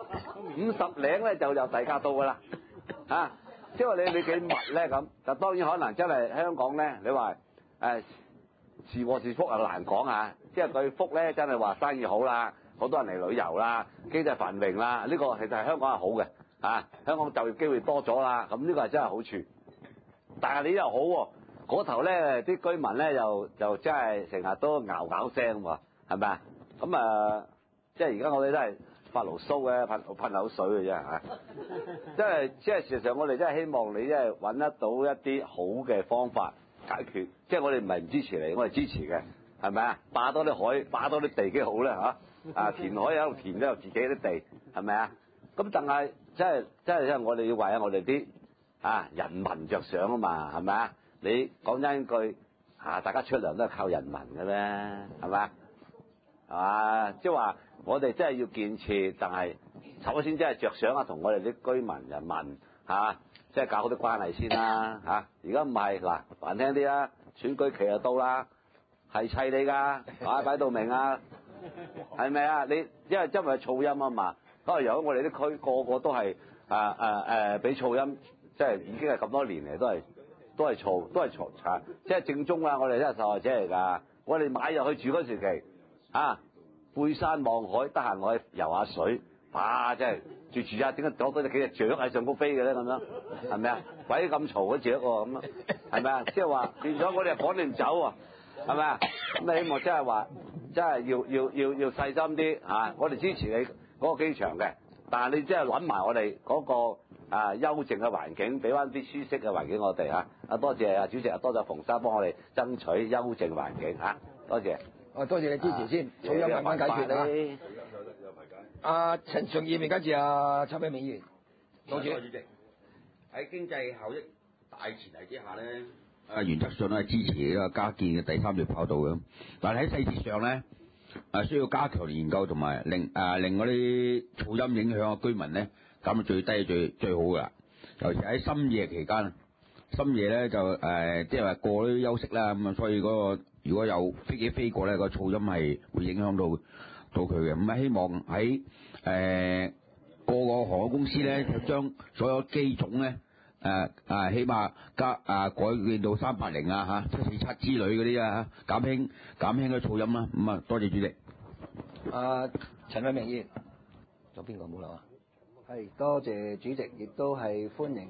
50零咧就由第架到噶啦，啊！即係話你幾密咧咁，但當然可能真係香港咧，你話是禍是福啊難講啊！即係佢福咧真係話生意好啦，好多人嚟旅遊啦，經濟繁榮啦，呢個其實係香港係好嘅，啊香港就業機會多咗啦，咁呢個係真係好處。但係你又好喎，嗰頭咧啲居民咧又真係成日都嗷聲喎，係咪啊？咁即係而家我哋都係發牢騷嘅，噴口水嘅啫嚇。即係事實上，我哋真係希望你即係揾得到一啲好嘅方法解決。即係我哋唔係唔支持你，我哋支持嘅，係咪啊？霸多啲海，霸多啲地幾好咧嚇？填海喺度填咗自己啲地，係咪啊？咁但係真係我哋要為我哋啲人民着想啊嘛，係咪啊？你講真句大家出糧都係靠人民嘅咩？係咪啊？係嘛？即係話我哋真係要建設，但係首先真係着想同我哋啲居民人民即係搞好啲關係先啦嚇。而家唔係嗱，難聽啲啦，選舉期就到啦，係砌你㗎，擺到明啊，係咪啊？你因為噪音啊嘛，可能由我哋啲區個個都係俾噪音，即係已經係咁多年嚟都係嘈，即係正宗啊！我哋真係受害者嚟㗎，我哋買入去住嗰時期。背山望海，得閒我去游下水，即係住點解攞到幾隻雀喺上高飛嘅咧？咁樣係咪啊？鬼咁嘈嗰雀喎，咁係咪啊？即係話變咗我哋趕你唔走喎，係咪啊？咁你希望即係話，真係要細心啲我哋支持你嗰個機場嘅，但係你真係諗埋我哋嗰個優靜嘅環境，俾翻啲舒適嘅環境我哋多謝主席，多謝馮生幫我哋爭取優靜環境多謝。 多謝你支持先，噪音慢慢解決啊！陳順義，跟住陳偉明議員，多謝主席。喺經濟效益大前提之下咧，原則上都係支持呢個加建嘅第3條跑道嘅，但係喺細節上咧，需要加強研究同埋令嗰啲噪音影響嘅居民咧減到最低最好㗎啦。尤其喺深夜期間，深夜咧就即係話過啲休息啦，咁所以嗰個如果有飛機飛過咧，個噪音係會影響到佢嘅。咁希望喺個航空公司咧，就將所有機種咧起碼改變到380 747之類嗰啲減輕個噪音啦。咁多謝主席。 陳偉明議員，仲有邊個冇啦？ 係多謝主席，亦都係歡迎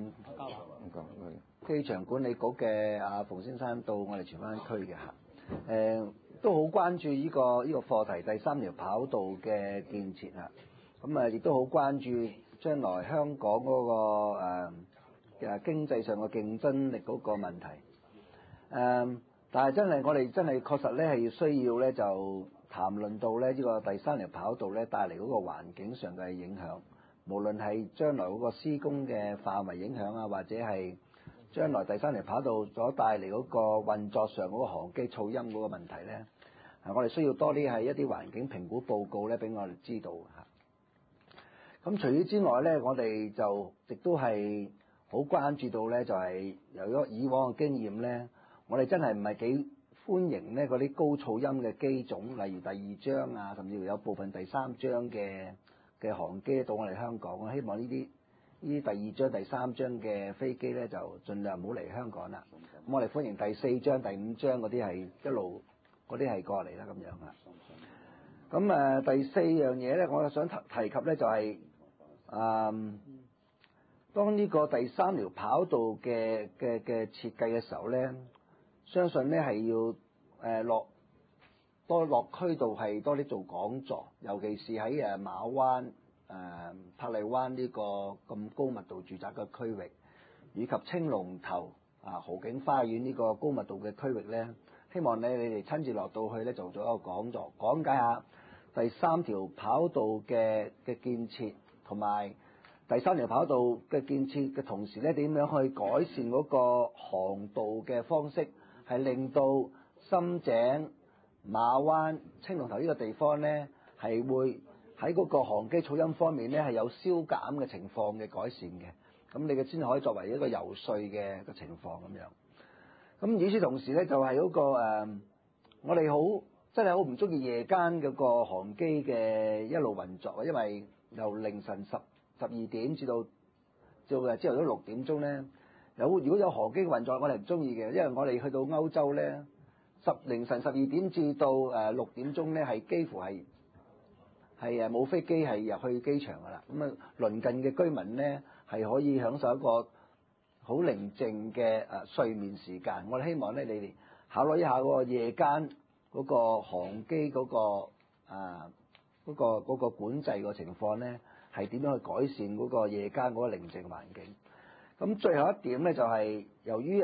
機場管理局嘅馮先生到我哋荃灣區嘅都好關注呢個課題第3條跑道嘅建設咁亦都好關注將來香港嗰個經濟上嘅競爭力嗰個問題但係我哋真係確實咧係需要咧就談論到咧呢個第3條跑道咧帶嚟嗰個環境上嘅影響，無論係將來嗰個施工嘅範圍影響或者係將來第3條跑道所帶嚟嗰個運作上嗰個航機噪音嗰個問題咧，我哋需要多啲係一啲環境評估報告咧，俾我哋知道咁除此之外咧，我哋就亦都係好關注到咧，就係由咗以往嘅經驗咧，我哋真係唔係幾歡迎咧嗰啲高噪音嘅機種，例如第2章甚至乎有部分第3章嘅航機到我哋香港。我希望呢啲第2章、第3章嘅飛機咧，就盡量唔好嚟香港啦。咁我哋歡迎第4章、第5章嗰啲係一路嗰啲係過嚟啦，咁樣咁第4樣嘢咧，我想提及咧就係當呢個第3條跑道嘅設計嘅時候咧，相信咧係要落區度係多啲做講座，尤其是喺馬灣、珀麗灣呢個咁高密度住宅嘅區域， 以及青龍頭豪景花園呢個高密度嘅區域咧，希望咧你哋親自落到去咧就做一個講座，講解下第3條跑道嘅建設，同埋第3條跑道嘅建設嘅同時咧，點樣去改善嗰個航道嘅方式，係令到深井、馬灣、青龍頭呢個地方咧係會喺嗰個航機噪音方面咧係有消減嘅情況嘅改善嘅，咁你嘅先可以作為一個游說嘅個情況咁樣。咁與此同時咧，就係嗰個我哋真係好唔中意夜間嗰個航機嘅一路運作啊，因為由凌晨12點至到朝頭早6點鐘咧，如果有航機嘅運作，我哋唔中意嘅，因為我哋去到歐洲咧，凌晨12點至到6點鐘咧，係幾乎係冇飛機係入去機場噶啦。咁啊，鄰近嘅居民咧係可以享受一個好寧靜嘅睡眠時間。我哋希望咧，你哋考慮一下嗰個夜間嗰個航機嗰個管制個情況咧，係點樣去改善嗰個夜間嗰個寧靜環境。咁最後一點咧，就係由於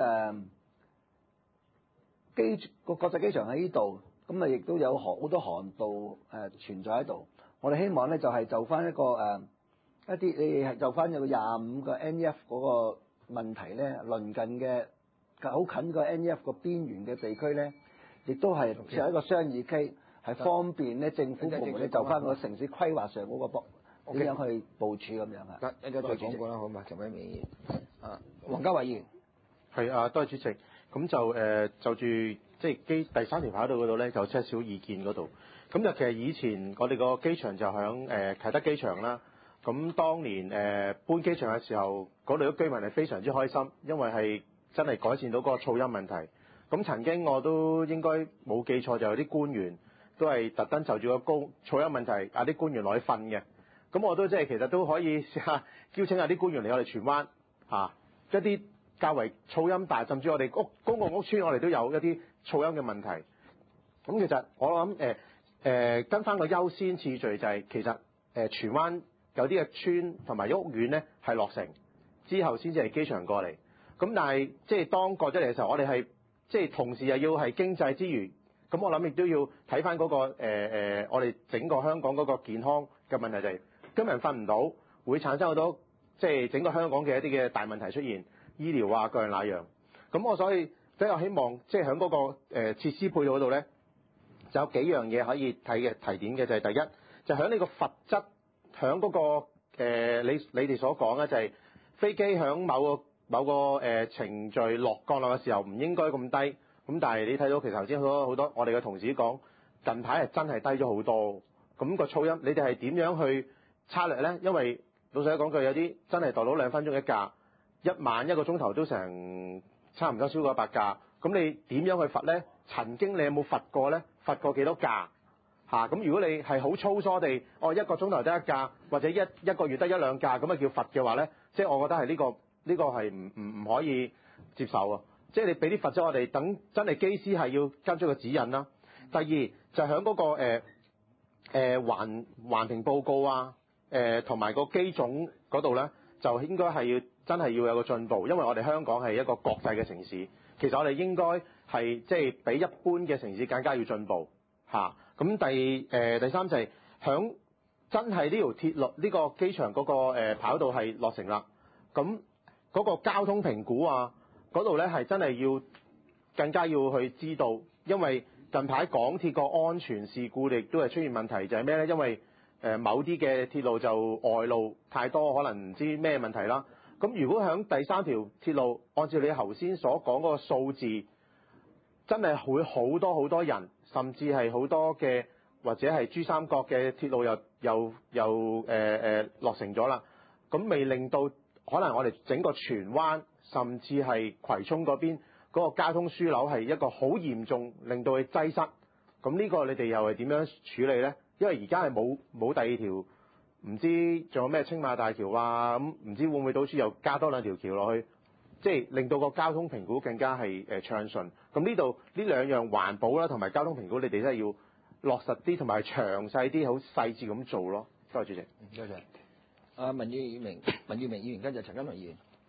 國際機場喺呢度，咁啊亦都有好多航道存在喺度。我哋希望咧就係就翻一個一啲你哋係就翻有個25個 NEF 嗰個問題咧，鄰近嘅好近個 NEF 個邊緣嘅地區咧，亦都係設一個商議區，係方便咧政府部門咧就翻個城市規劃上嗰個點樣去部署咁樣啊。 一陣再講過啦，好嘛？陳偉明議員，黃家偉議員， 係多謝主席。咁就住即係第3條跑道嗰度咧，就少意見嗰度。咁就其實以前我哋個機場就響啟德機場啦。咁當年搬機場嘅時候，嗰度啲居民係非常之開心，因為係真係改善到嗰個噪音問題。咁曾經我都應該冇記錯，就有啲官員都係特登就住個噪音問題，啲官員落去瞓嘅。咁我都其實都可以試下邀請下啲官員嚟我哋荃灣一啲較為噪音大，甚至我哋公共屋邨我哋都有一啲噪音嘅問題。咁其實我諗跟翻個優先次序就係其實荃灣有啲嘅村同埋屋苑咧係落成之後先至係機場過嚟。咁但係即係當過咗嚟嘅時候，我哋係即係同時又要係經濟之餘，咁我諗亦都要睇翻嗰個我哋整個香港嗰個健康嘅問題，就係今日瞓唔到，會產生好多即係整個香港嘅一啲嘅大問題出現，醫療各樣那樣。咁我所以比較希望即係喺嗰個設施配套嗰度咧，就有幾樣嘢可以提點嘅，就係第一就喺呢個罰則，喺嗰個你哋所講咧，就係飛機喺某個程序降落嘅時候唔應該咁低。咁但係你睇到其實頭先好多我哋嘅同事講，近排係真係低咗好多。咁個噪音你哋係點樣去策略咧？因為老實講句，有啲真係度到2分鐘一架，一晚1個鐘頭都成差唔多超過100架。咁你點樣去罰咧？曾經你有冇罰過咧？罰過幾多架？咁如果你係好粗疏地1個鐘頭得1架，或者一個月得1-2架，咁啊叫罰嘅話咧，即係我覺得係呢個係唔可以接受啊！即係你俾啲罰則我哋，等真係機師係要跟咗個指引啦。第二就喺嗰個環評報告同埋個機種嗰度咧，就應該係真係要有個進步，因為我哋香港係一個國際嘅城市，其實我哋應該係即係比一般嘅城市更加要進步嚇。咁第三就係響真係呢條鐵路呢個機場嗰個跑道係落成啦，咁嗰個交通評估嗰度咧係真係要更加要去知道，因為近排港鐵個安全事故亦都係出現問題，就係咩咧？因為某啲嘅鐵路就外露太多，可能唔知咩問題啦。咁如果響第3條鐵路，按照你頭先所講嗰個數字，真係會好多人，甚至係好多嘅或者係珠三角嘅鐵路又落成咗啦，咁未令到可能我哋整個荃灣甚至係葵涌嗰邊嗰個交通樞紐係一個好嚴重，令到佢擠塞。咁呢個你哋又係點樣處理咧？因為而家係冇第2條，唔知仲有咩青馬大橋咁唔知會唔會到時又加多2條橋落去，即係令到個交通評估更加係暢順。咁呢度呢2樣環保啦同埋交通評估，你哋真係要落實啲同埋詳細啲，好細緻咁做咯。多謝主席。 多謝。民建聯議員跟住陳金龍議員。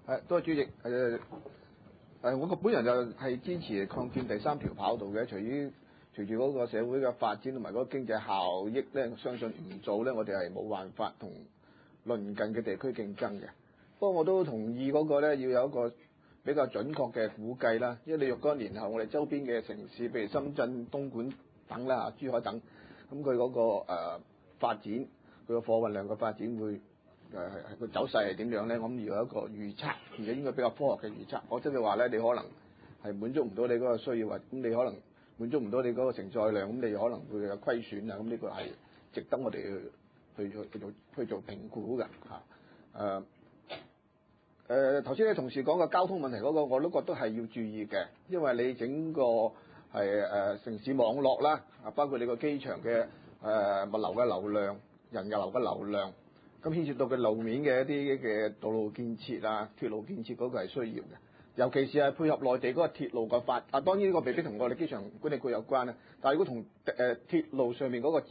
多謝主席。我本人就係支持擴建第3條跑道嘅。隨住嗰個社會嘅發展同埋嗰個經濟效益咧，相信唔做咧，我哋係冇辦法同鄰近嘅地區競爭嘅。不過我都同意嗰個咧要有一個比較準確嘅估計啦，因為你若干年後我哋周邊嘅城市，譬如深圳、東莞等啦、珠海等，咁佢嗰個發展，佢個貨運量嘅發展會個走勢係點樣咧？我諗要有一個預測，而且應該比較科學嘅預測。我即係話咧，你可能係滿足唔到你嗰個需要，或咁你可能滿足唔到你嗰個承載量，咁你可能會有虧損啊。咁呢個係值得我哋去做評估㗎嚇。頭先啲同事講嘅交通問題嗰個，我都覺得係要注意嘅，因為你整個係城市網絡啦，包括你個機場嘅物流嘅流量、人流嘅流量，咁牽涉到佢路面嘅一啲嘅道路建設啊、鐵路建設嗰個係需要嘅，尤其是係配合內地嗰個鐵路嘅發。當然呢個未必同我哋機場管理局有關啦，但係如果同鐵路上面嗰個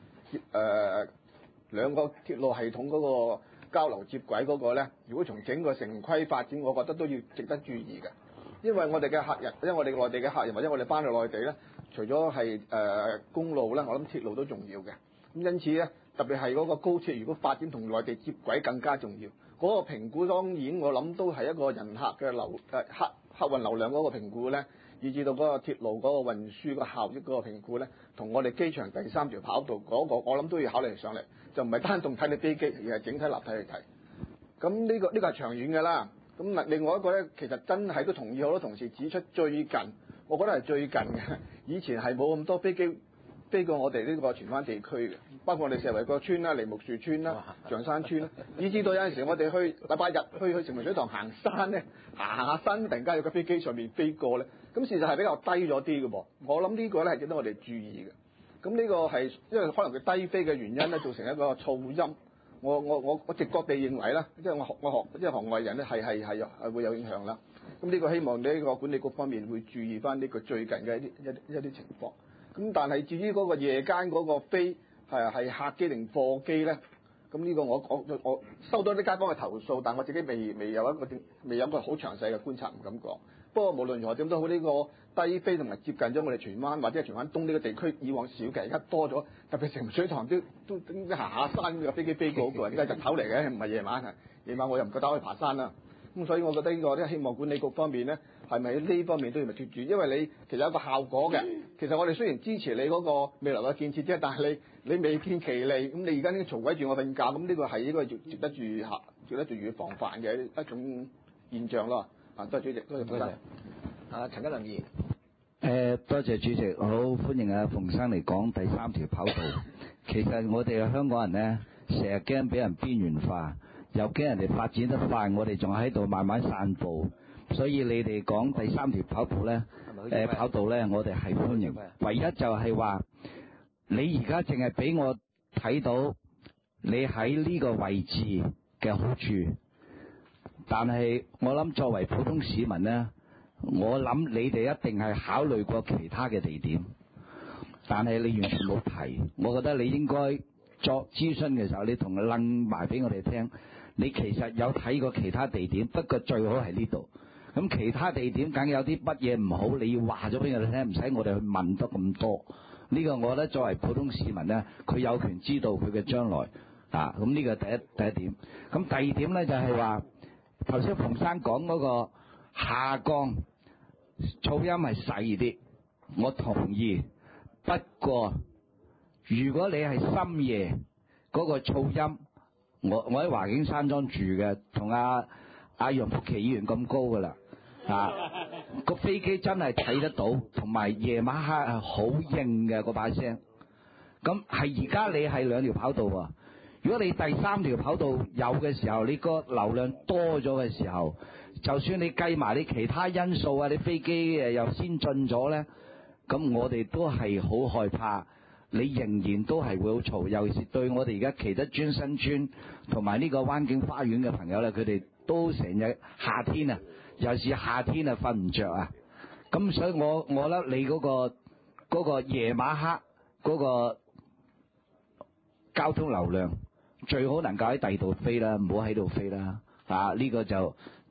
兩個鐵路系統嗰個交流接軌嗰個咧，如果從整個城規發展，我覺得都要值得注意嘅。因為我哋嘅客人，因為我哋內地嘅客人或者我哋搬去內地咧，除咗係公路咧，我諗鐵路都重要嘅。咁因此咧，特別係嗰個高鐵，如果發展同內地接軌更加重要。嗰個評估當然我諗都係一個人客嘅客運流量嗰個評估咧，以至到嗰個鐵路嗰個運輸個效益嗰個評估咧，同我哋機場第3條跑道嗰個，我諗都要考慮上嚟，就唔係單獨睇你飛機，而係整體立體去睇。咁呢個係長遠嘅啦。咁另外一個咧，其實真係都同意好多同事指出，最近我覺得係最近嘅，以前係冇咁多飛機飛過我哋呢個荃灣地區嘅，包括我哋石圍角村啦、梨木樹村啦、象山村啦，以至到有陣時我哋去禮拜日去城門水塘行山咧，行下山突然間有個飛機上面飛過咧，咁事實係比較低咗啲嘅噃。我諗呢個咧係值得我哋注意嘅。咁呢個係因為可能佢低飛嘅原因咧，造成一個噪音。我直覺地認為啦，即係即係行外人咧係會有影響啦。咁呢個希望呢個管理局方面會注意翻呢個最近嘅一啲情況。咁但係至於嗰個夜間嗰個飛係客機定貨機咧，咁呢個我收到啲街坊嘅投訴，但我自己未有一個好詳細嘅觀察，唔敢講。不過無論如何點都好，呢個低飛同埋接近咗我哋荃灣或者係荃灣東呢個地區，以往少嘅，而家多咗，特別城門水塘都行下山嘅飛機飛過嘅，而家日頭嚟嘅，唔係夜晚啊。夜晚我又唔夠膽去爬山啦。咁所以我覺得呢個咧，希望管理局方面咧，係咪喺呢方面都要咪貼住？因為你其實有一個效果嘅。其實我哋雖然支持你嗰個未來嘅建設啫，但係你未見其利，咁你而家呢個嘈鬼住我瞓覺，咁呢個係應該值得注意防範嘅一種現象咯。多謝主席，多謝。 陳吉林議員。 多謝主席，好歡迎阿馮生嚟講第3條跑道。其實我哋香港人咧，成日驚俾人邊緣化，又驚人哋發展得快，我哋仲喺度慢慢散步。所以你哋講第3條跑道咧，跑道咧，我哋係歡迎。唯一就係話，你而家淨係俾我睇到你喺呢個位置嘅好處，但係我諗作為普通市民咧。我諗你哋一定係考慮過其他嘅地點，但係你完全冇提。我覺得你應該作諮詢嘅時候，你同佢楞埋俾我哋聽。你其實有睇過其他地點，不過最好係呢度。咁其他地點梗有啲乜嘢唔好，你要話咗俾我哋聽，唔使我哋去問得咁多。呢個我覺得作為普通市民咧，佢有權知道佢嘅將來啊。咁呢個第一點。咁第二點咧就係話，頭先馮生講嗰個下降噪音係細啲，我同意。不過如果你係深夜嗰個噪音，我喺華景山莊住嘅，同阿楊福奇議員咁高噶啦，個飛機真係睇得到，同埋夜晚黑係好硬嘅嗰把聲。咁係而家你係2條跑道啊，如果你第3條跑道有嘅時候，你個流量多咗嘅時候，就算你計埋你其他因素啊，你飛機又先進咗咧，咁我哋都係好害怕，你仍然都係會好嘈。尤其是對我哋而家其他尊新村同埋呢個灣景花園嘅朋友咧，佢哋都成日夏天啊，尤其是夏天啊瞓唔着啊。咁所以我覺得你嗰個夜晚黑嗰個交通流量最好能夠喺第二度飛啦，唔好喺度飛啦。呢個就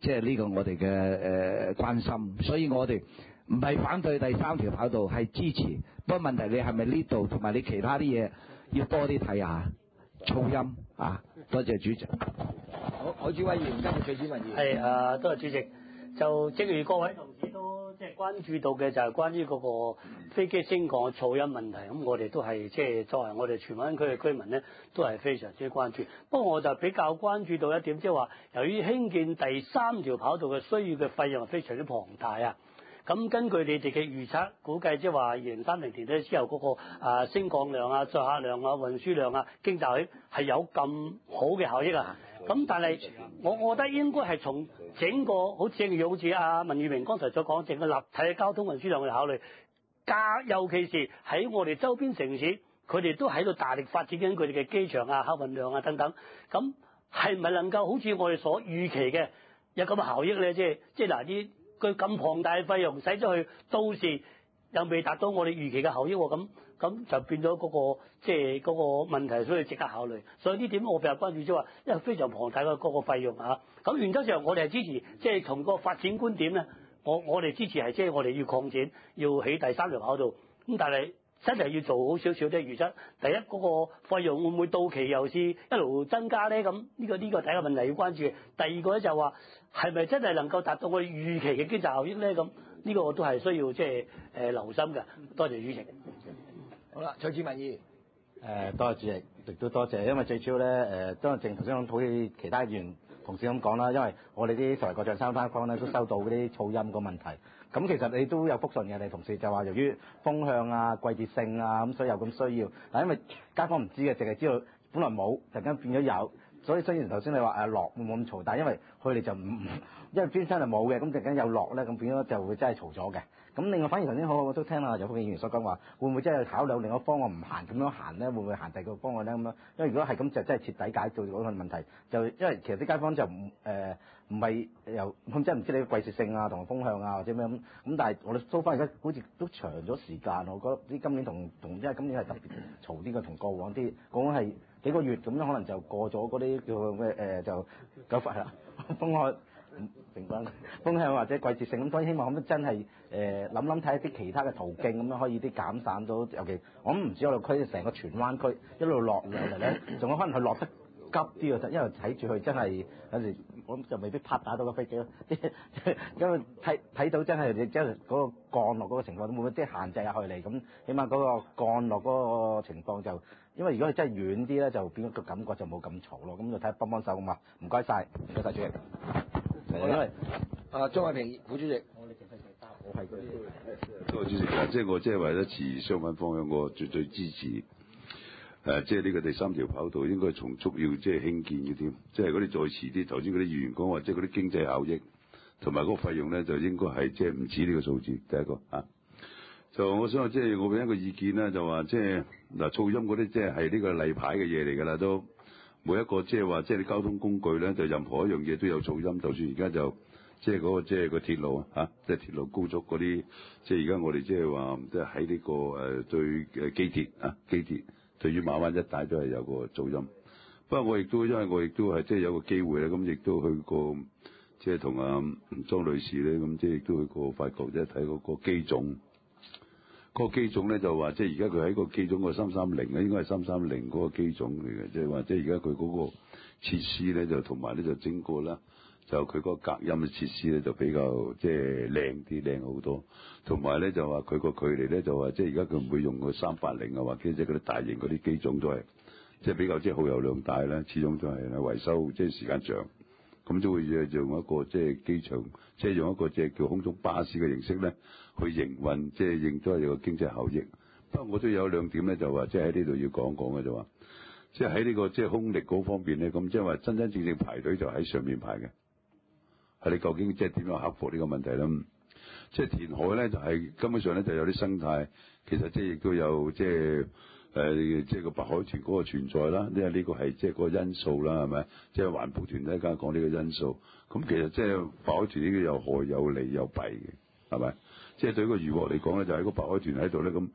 即係呢個我哋嘅關心，所以我哋唔係反對第三條跑道，係支持。不過問題你係咪呢度同埋你其他啲嘢要多啲睇下噪音啊？多謝主席。 好，海主委員跟住徐子文議員。 係多謝主席。就正如各位同事都即係關注到嘅，就係關於嗰個飛機升降嘅噪音問題。咁我哋都係即係作為我哋荃灣區嘅居民咧，都係非常之關注。不過我就比較關注到一點，即係話由於興建第三條跑道嘅需要嘅費用係非常之龐大啊。咁根據你哋嘅預測估計，即係話2030年咧之後嗰個升降量啊、載客量啊、運輸量啊、經濟效益係有咁好嘅效益啊。咁但係我覺得應該係從整個正如好似阿文裕明剛才所講，整個立體嘅交通運輸量去考慮，尤其是喺我哋周邊城市，佢哋都喺度大力發展緊佢哋嘅機場啊、客運量啊等等。咁係咪能夠好似我哋所預期嘅有咁嘅效益咧？即係嗱啲佢咁龐大嘅費用使咗去，到時又未達到我哋預期嘅效益喎，咁就變咗嗰個即係嗰個問題，所以值得考慮。所以呢點我比較關注，即係話因為非常龐大嘅嗰個費用嚇。咁原則上我哋係支持，即係從個發展觀點咧，我哋支持係即係我哋要擴展，要起第三條跑道。咁但係真係要做好少少啲預測。第一嗰個費用會唔會到期又是一路增加咧？咁呢個第一個問題要關注。第二個咧就係話係咪真係能夠達到我哋預期嘅經濟效益咧？咁呢個我都係需要即係留心嘅。多謝主席。 好啦，徐志文議員。 多謝主席，亦都多謝，因為最主要咧都係正頭先好似其他議員同事咁講啦，因為我哋啲作為國際三方咧都收到嗰啲噪音個問題。咁其實你都有覆信嘅，你同事就話由於風向啊、季節性啊，咁所以有咁需要。嗱，因為街坊唔知嘅，淨係知道本來冇，突然間變咗有，所以雖然頭先你話落會冇咁嘈，但係因為佢哋就唔，因為本身係冇嘅，咁突然間有落咧，咁變咗就會真係嘈咗嘅。咁另外反而頭先我都聽阿游福建議員所講話，會唔會真係考慮另一個方案唔行咁樣行咧？會唔會行第二個方案咧？咁樣，因為如果係咁就真係徹底解決嗰個問題。就因為其實啲街坊就唔係由真係唔知你季節性啊同埋風向啊或者咩咁，但係我哋搜翻而家好似都長咗時間，我覺得啲今年同因為今年係特別嘈啲嘅，同過往啲講係幾個月咁樣，可能就過咗嗰啲叫咩就夠快啦，風向。平均風向或者季節性咁，所以希望咁真係諗睇一啲其他嘅途徑咁樣可以啲減散到，尤其我諗唔止我哋區，成個荃灣區一路落嚟咧，仲有可能佢落得急啲啊！因為睇住佢真係有時我諗就未必拍打到個飛機咯，因為睇到真係即係嗰個降落嗰個情況，會唔會即係限制下佢嚟咁？起碼嗰個降落嗰個情況就，因為如果你真係遠啲咧，就變咗個感覺就冇咁嘈咯。咁就睇下幫手啊嘛。唔該晒，唔該晒主席。 好啦，鍾偉平副主席， 我係嗰啲。 多謝主席啊！即係我即係為咗持相反方向，我絕對支持。即係呢個第三條跑道應該從速要即係興建嘅添。即係嗰啲再遲啲，頭先嗰啲議員講話，即係嗰啲經濟效益同埋嗰個費用咧，就應該係即係唔止呢個數字。第一個啊，就我想話即係我俾一個意見啦，就話即係嗱噪音嗰啲即係呢個例牌嘅嘢嚟㗎啦都。每一個即係話，即係啲交通工具咧，就任何一樣嘢都有噪音。就算而家就即係嗰個即係個鐵路啊，即係鐵路高速嗰啲，即係而家我哋即係話，即係喺呢個對機鐵啊，機鐵對於馬灣一帶都係有個噪音。不過我亦都因為我亦都係即係有個機會咧，咁亦都去過即係同阿莊女士咧，咁即係亦都去過法國即係睇嗰個機種。個機種咧就話，即係而家佢喺個機種個330咧，應該係330嗰個機種嚟嘅，即係話即係而家佢嗰個設施咧就同埋咧就整個啦，就佢嗰個隔音嘅設施咧就比較即係靚啲，靚好多。同埋咧就話佢個距離咧就話，即係而家佢唔會用個380啊，或者即係嗰啲大型嗰啲機種都係即係比較即係耗油量大啦，始終都係維修即係時間長。咁都會用一個即係機場，即係用一個即係叫空中巴士嘅形式咧去營運，即係亦都係有個經濟效益。不過我都有兩點咧，就話即係喺呢度要講講嘅就話，即係喺呢個即係空力嗰方面咧，咁即係話真真正正排隊就喺上面排嘅。係你究竟即係點樣克服呢個問題咧？即係填海咧就係根本上咧就有啲生態，其實即係亦都有即係。即係個白海豚嗰個存在啦，因為呢個係即係個因素啦，係咪？即係環保團咧，梗係講呢個因素。咁其實即係白海豚呢個有害有利有弊嘅，係咪？即係對個漁獲嚟講咧，就係個白海豚喺度咧，咁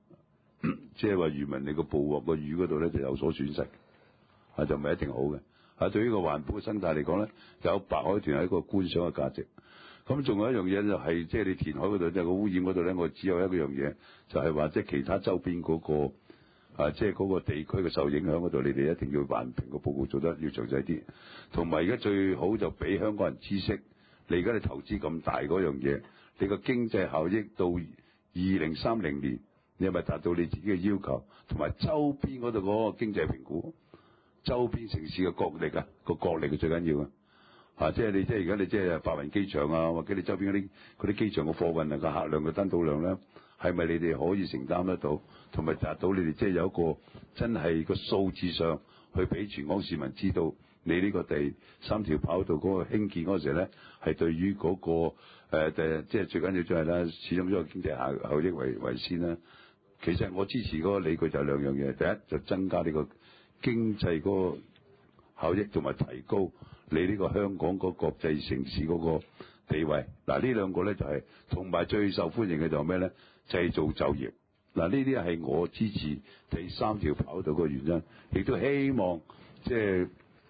即係話漁民你個捕獲個魚嗰度咧就有所損失，就唔係一定好嘅。 對於個環保生態嚟講咧，有白海豚係一個觀賞嘅價值。咁仲有一樣嘢就係即係你填海嗰度即係個污染嗰度咧，我只有一樣嘢就係話即係其他周邊嗰個即係嗰個地區嘅受影響嗰度，你哋一定要環評個報告做得要詳細啲。同埋而家最好就俾香港人知識，你而家你投資咁大嗰樣嘢，你個經濟效益到2030年，你係咪達到你自己嘅要求？同埋周邊嗰度嗰個經濟評估，周邊城市嘅國力啊，個國力係最緊要啊！即係你即係而家你即係白雲機場啊，或者你周邊嗰啲機場嘅貨運啊，個客量嘅登島量咧，係咪你哋可以承擔得到？同埋達到你哋即係有一個真係個數字上去俾全港市民知道，你呢個第三條跑道嗰個興建嗰時咧，係對於嗰個即係最緊要就係啦，始終都係經濟效益為先啦。其實我支持嗰個理據就係兩樣嘢，第一就增加呢個經濟嗰個效益，同埋提高你呢個香港個國際城市嗰個地位。嗱，呢兩個咧就係同埋最受歡迎嘅就係咩咧？製造就業。嗱，呢啲係我支持第三條跑道嘅原因，亦都希望即係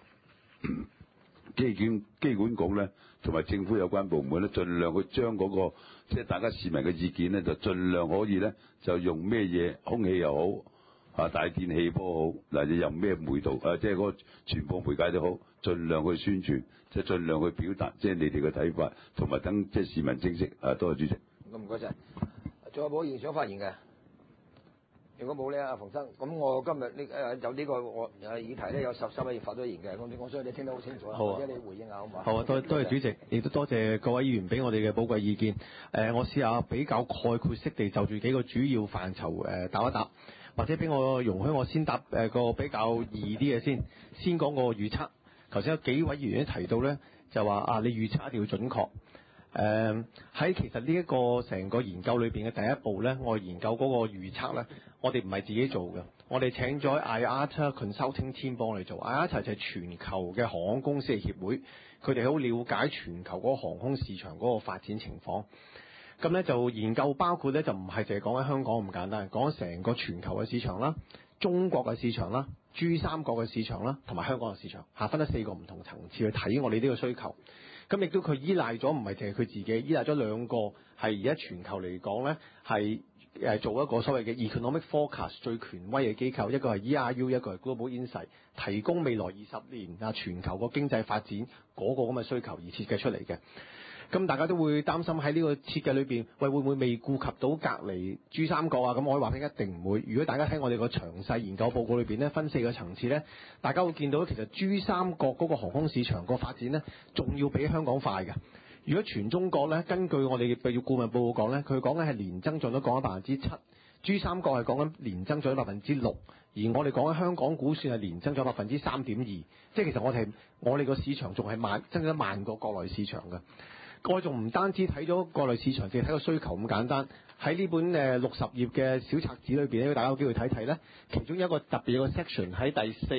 機管局咧同埋政府有關部門咧，盡量去將嗰個即係大家市民嘅意見咧，就盡量可以咧就用咩嘢空氣又好大電氣波好，嗱你用咩媒道即係嗰個傳播媒介都好，盡量去宣傳，即係盡量去表達即係你哋嘅睇法，同埋等即係市民清晰。多謝主席。 咁唔該晒。仲有冇議員想發言嘅？如果冇咧，阿馮生，咁我今日有呢個議題咧，有13位發咗言嘅，我相信你聽得好清楚啦，或者你回應下好嘛？ 好啊，多謝主席，亦都多謝各位議員俾我哋嘅寶貴意見。我試下比較概括式地就住幾個主要範疇答一答，或者俾我容許我先答個比較易啲嘅先。先講個預測。頭先有幾位議員都提到咧，就話你預測一定要準確。喺其實呢一個成個研究裏邊嘅第一步咧，我研究嗰個預測咧，我哋唔係自己做嘅，我哋請咗 IATA Consulting Team 幫我哋做。IATA 就係全球嘅航空公司嘅協會，佢哋好了解全球嗰個航空市場嗰個發展情況。咁咧就研究包括咧就唔係淨係講緊香港咁簡單，講成個全球嘅市場啦、中國嘅市場啦、珠三角嘅市場啦，同埋香港嘅市場，分咗4個唔同層次去睇我哋呢個需求。咁亦都佢依賴咗唔係淨係佢自己，依賴咗2個係而家全球嚟講咧係做一個所謂嘅 economic forecast 最權威嘅機構，一個係 ERU， 一個係 Global Insight， 提供未來20年全球個經濟發展嗰個咁嘅需求而設計出嚟嘅。咁大家都會擔心喺呢個設計裏邊，會唔會未顧及到隔離珠三角啊？咁我可以話俾你一定唔會。如果大家睇我哋個詳細研究報告裏邊咧，分4個層次咧，大家會見到其實珠三角嗰個航空市場個發展咧，仲要比香港快嘅。如果全中國咧，根據我哋嘅顧問報告講咧，佢講緊係年增長都講緊7%，珠三角係講緊年增長6%，而我哋講緊香港估算係年增長3.2%，即係其實我哋個市場仲係增長慢過國內市場嘅。我仲唔單止睇咗國內市場，淨係睇個需求咁簡單。喺呢本60頁嘅小冊子裏邊咧，大家有機會睇睇咧。其中一個特別嘅 section 喺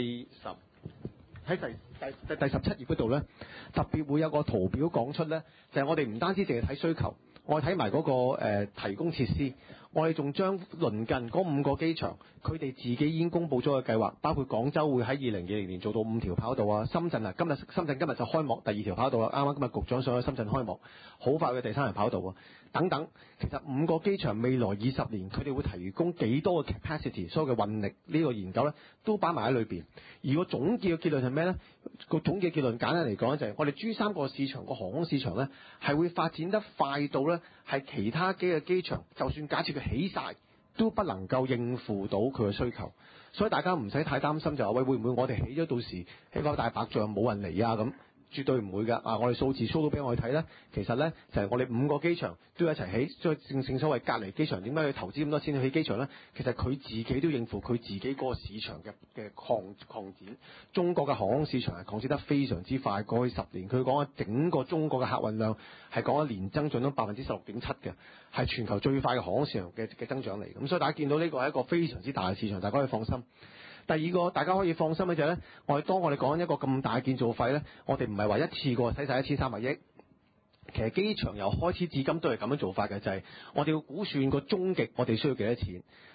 第17頁嗰度咧，特別會有個圖表講出咧，就係我哋唔單止淨係睇需求，我哋睇埋嗰個提供設施。我哋仲將鄰近嗰5個機場，佢哋自己已經公佈咗嘅計劃，包括廣州會喺2020年做到5條跑道啊。深圳今日就開幕第2條跑道啦。啱啱今日局長上去深圳開幕，好快嘅第3條跑道啊。等等，其實5個機場未來20年佢哋會提供幾多嘅 capacity， 所有嘅運力呢個研究咧都擺埋喺裏邊。而個總結嘅結論係咩咧？個總結結論簡單嚟講就係我哋珠三角市場個航空市場咧係會發展得快到咧係其他嘅機場，就算假設佢起晒都不能夠應付到佢嘅需求。所以大家唔使太擔心就話喂，會唔會我哋起咗到時起個大白象冇人嚟啊咁？絕對唔會㗎！我哋數字 show 到俾我哋睇咧，其實咧就係我哋5個機場都一齊起，所以正所謂隔離機場點解要投資咁多錢去起機場咧？其實佢自己都應付佢自己嗰個市場嘅擴展。中國嘅航空市場係擴展得非常之快，過去10年佢講緊整個中國嘅客運量係講緊年增長咗16.7%嘅，係全球最快嘅航空市場嘅增長嚟。咁所以大家見到呢個係一個非常之大嘅市場，大家可以放心。第二個大家可以放心嘅就係咧，當我哋講一個咁大嘅建造費咧，我哋唔係話一次過使晒1300億。其實機場由開始至今都係咁樣做法嘅，就係我哋要估算個終極我哋需要幾多錢。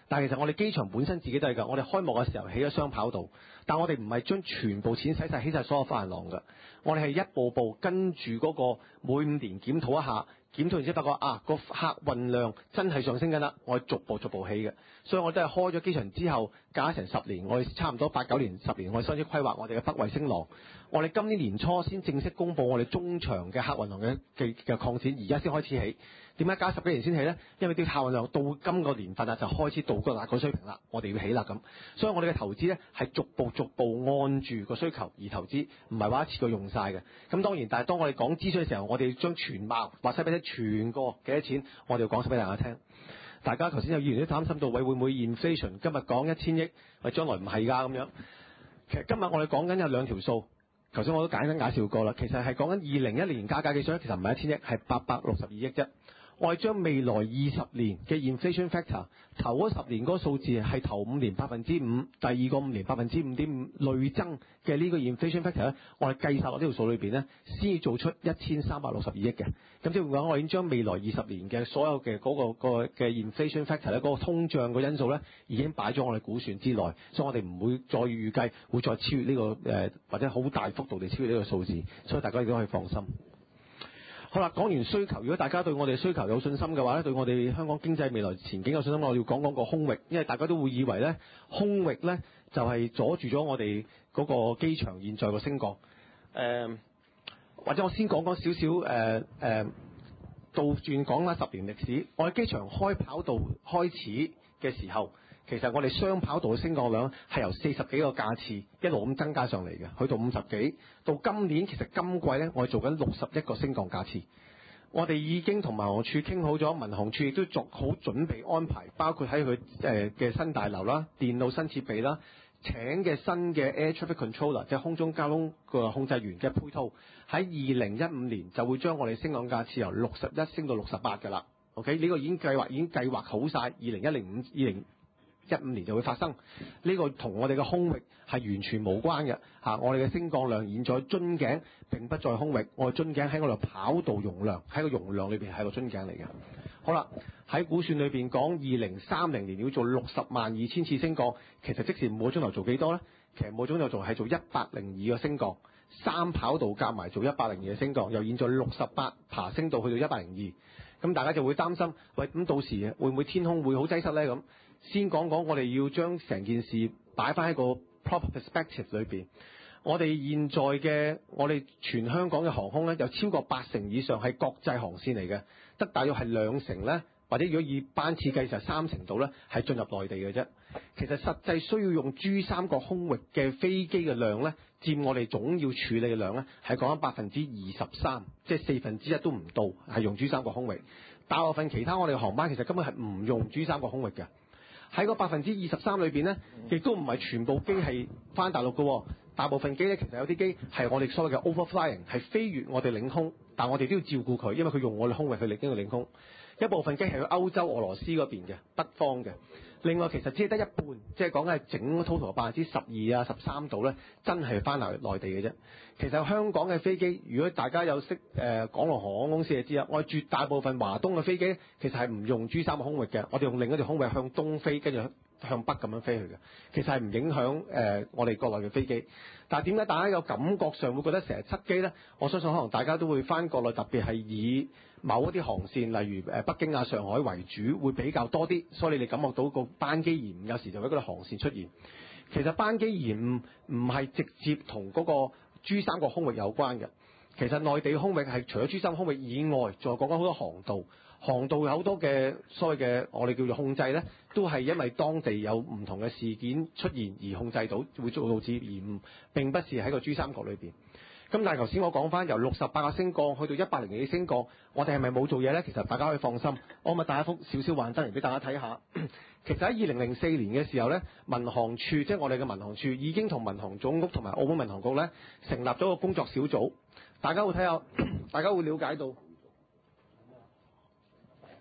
但係其實我哋機場本身自己都係㗎，我哋開幕嘅時候起咗雙跑道，但我哋唔係將全部錢使晒起晒所有發行廊㗎，我哋係一步步跟住嗰個每5年檢討一下。檢討完之後發覺個客運量真係上升緊啦，我哋逐步起嘅，所以我都係開咗機場之後，隔咗成10年，我哋差唔多8、9年、10年，我哋開始規劃我哋嘅北衛星廊。我哋今年年初先正式公佈我哋中長嘅客運廊嘅擴展，而家先開始起。點解加10幾年先起呢？因為啲客運量到今個年份就開始到個水平啦，我哋要起啦咁。所以我哋嘅投資呢係逐步按住個需求而投資，唔係話一次過用晒嘅。咁當然，但係當我哋講諮詢嘅時候，我哋將全貌話晒俾你全個幾多錢，我哋要講晒俾大家聽。大家頭先有議員都擔心到，會唔會 inflation？ 今日講1000億，喂，將來唔係㗎咁樣。其實今日我哋講緊有2條數，頭先我都簡單介紹過啦。其實係講緊2021年加價計數，其實唔係1000億，係862億啫。我係將未來20年嘅 inflation factor 頭嗰10年嗰個數字係頭5年5%，第二個5年5.5%累增嘅呢個 inflation factor 咧，我哋計晒落呢條數裏邊咧，先至做出1362億嘅。咁即係講我已經將未來20年嘅所有嘅嗰個嘅 inflation factor 咧，嗰個通脹個因素咧，已經擺咗我哋估算之內，所以我哋唔會再預計會再超越呢個或者好大幅度地超越呢個數字，所以大家亦都可以放心。好啦，講完需求，如果大家對我哋需求有信心嘅話咧，對我哋香港經濟未來前景有信心，我要講個空域，因為大家都會以為咧空域咧就係阻住咗我哋嗰個機場現在個升降。或者我先講少少倒轉講啦，10年歷史，我哋機場開跑道開始嘅時候，其實我哋雙跑道嘅升降量係由40幾個架次一路咁增加上嚟嘅，去到50幾，到今年其實今季咧，我哋做緊61個升降架次。我哋已經同民航處傾好咗，民航處亦都做好準備安排，包括喺佢嘅新大樓啦、電腦新設備啦、請嘅新嘅 Air Traffic Controller， 即係空中交通個控制員嘅配套，喺2015年就會將我哋升降架次由61升到68㗎啦。OK， 呢個已經計劃好晒，2015年就會發生。呢個同我哋嘅空域係完全無關嘅嚇。我哋嘅升降量現在樽頸並不在空域，我哋樽頸喺我哋跑道容量，喺個容量裏邊係個樽頸嚟嘅。好啦，喺估算裏邊講2030年要做602000次升降，其實即時每個鐘頭做幾多呢？其實每個鐘頭係做102個升降，3跑道夾埋做102嘅升降，由現在68爬升到去到102。咁大家就會擔心，喂，咁到時會唔會天空會好擠塞呢？咁先講我哋要將成件事擺翻喺個 proper perspective 裏邊。我哋現在嘅我哋全香港嘅航空咧，有超過80%以上係國際航線嚟嘅，得大約係2成咧，或者如果以班次計就係3成度咧，係進入內地嘅啫。其實實際需要用珠三角空域嘅飛機嘅量咧，佔我哋總要處理嘅量咧，係講緊23%，即係1/4都唔到，係用珠三角空域。大部分其他我哋嘅航班其實根本係唔用珠三角空域嘅。喺個23%裏邊咧，亦都唔係全部機係翻大陸嘅，大部分機咧其實有啲機係我哋所謂嘅 overflying， 係飛越我哋領空，但我哋都要照顧佢，因為佢用我哋空域去經過領空。一部分機係去歐洲、俄羅斯嗰邊嘅北方嘅。另外其實只係得一半，即係講緊係整 total 12%啊13度咧，真係翻嚟內地嘅啫。其實香港嘅飛機，如果大家有識港龍航空公司就知啦，我哋絕大部分華東嘅飛機其實係唔用珠三角空域嘅，我哋用另一條空域向東飛，跟住向北咁樣飛去嘅，其實係唔影響我哋國內嘅飛機。但係點解大家有感覺上會覺得成日塞機呢？我相信可能大家都會翻國內，特別係以某一啲航線，例如北京啊、上海為主，會比較多啲，所以你哋感覺到個班機延誤有時就喺嗰啲航線出現。其實班機延誤唔係直接同嗰個珠三角空域有關嘅。其實內地空域係除咗珠三角空域以外，仲有講緊好多航道。航道有好多嘅所謂嘅我哋叫做控制呢，都係因為當地有唔同嘅事件出現而控制到，會導致延誤，並不是喺個珠三角裏邊。咁但係頭先我講翻由68個升降去到102嘅升降，我哋係咪冇做嘢呢？其實大家可以放心，我咪帶一幅少少幻燈嚟俾大家睇下。其實喺2004年嘅時候呢，民航處即係我哋嘅民航處已經同民航總局同埋澳門民航局呢成立咗個工作小組，大家會睇下，大家會了解到。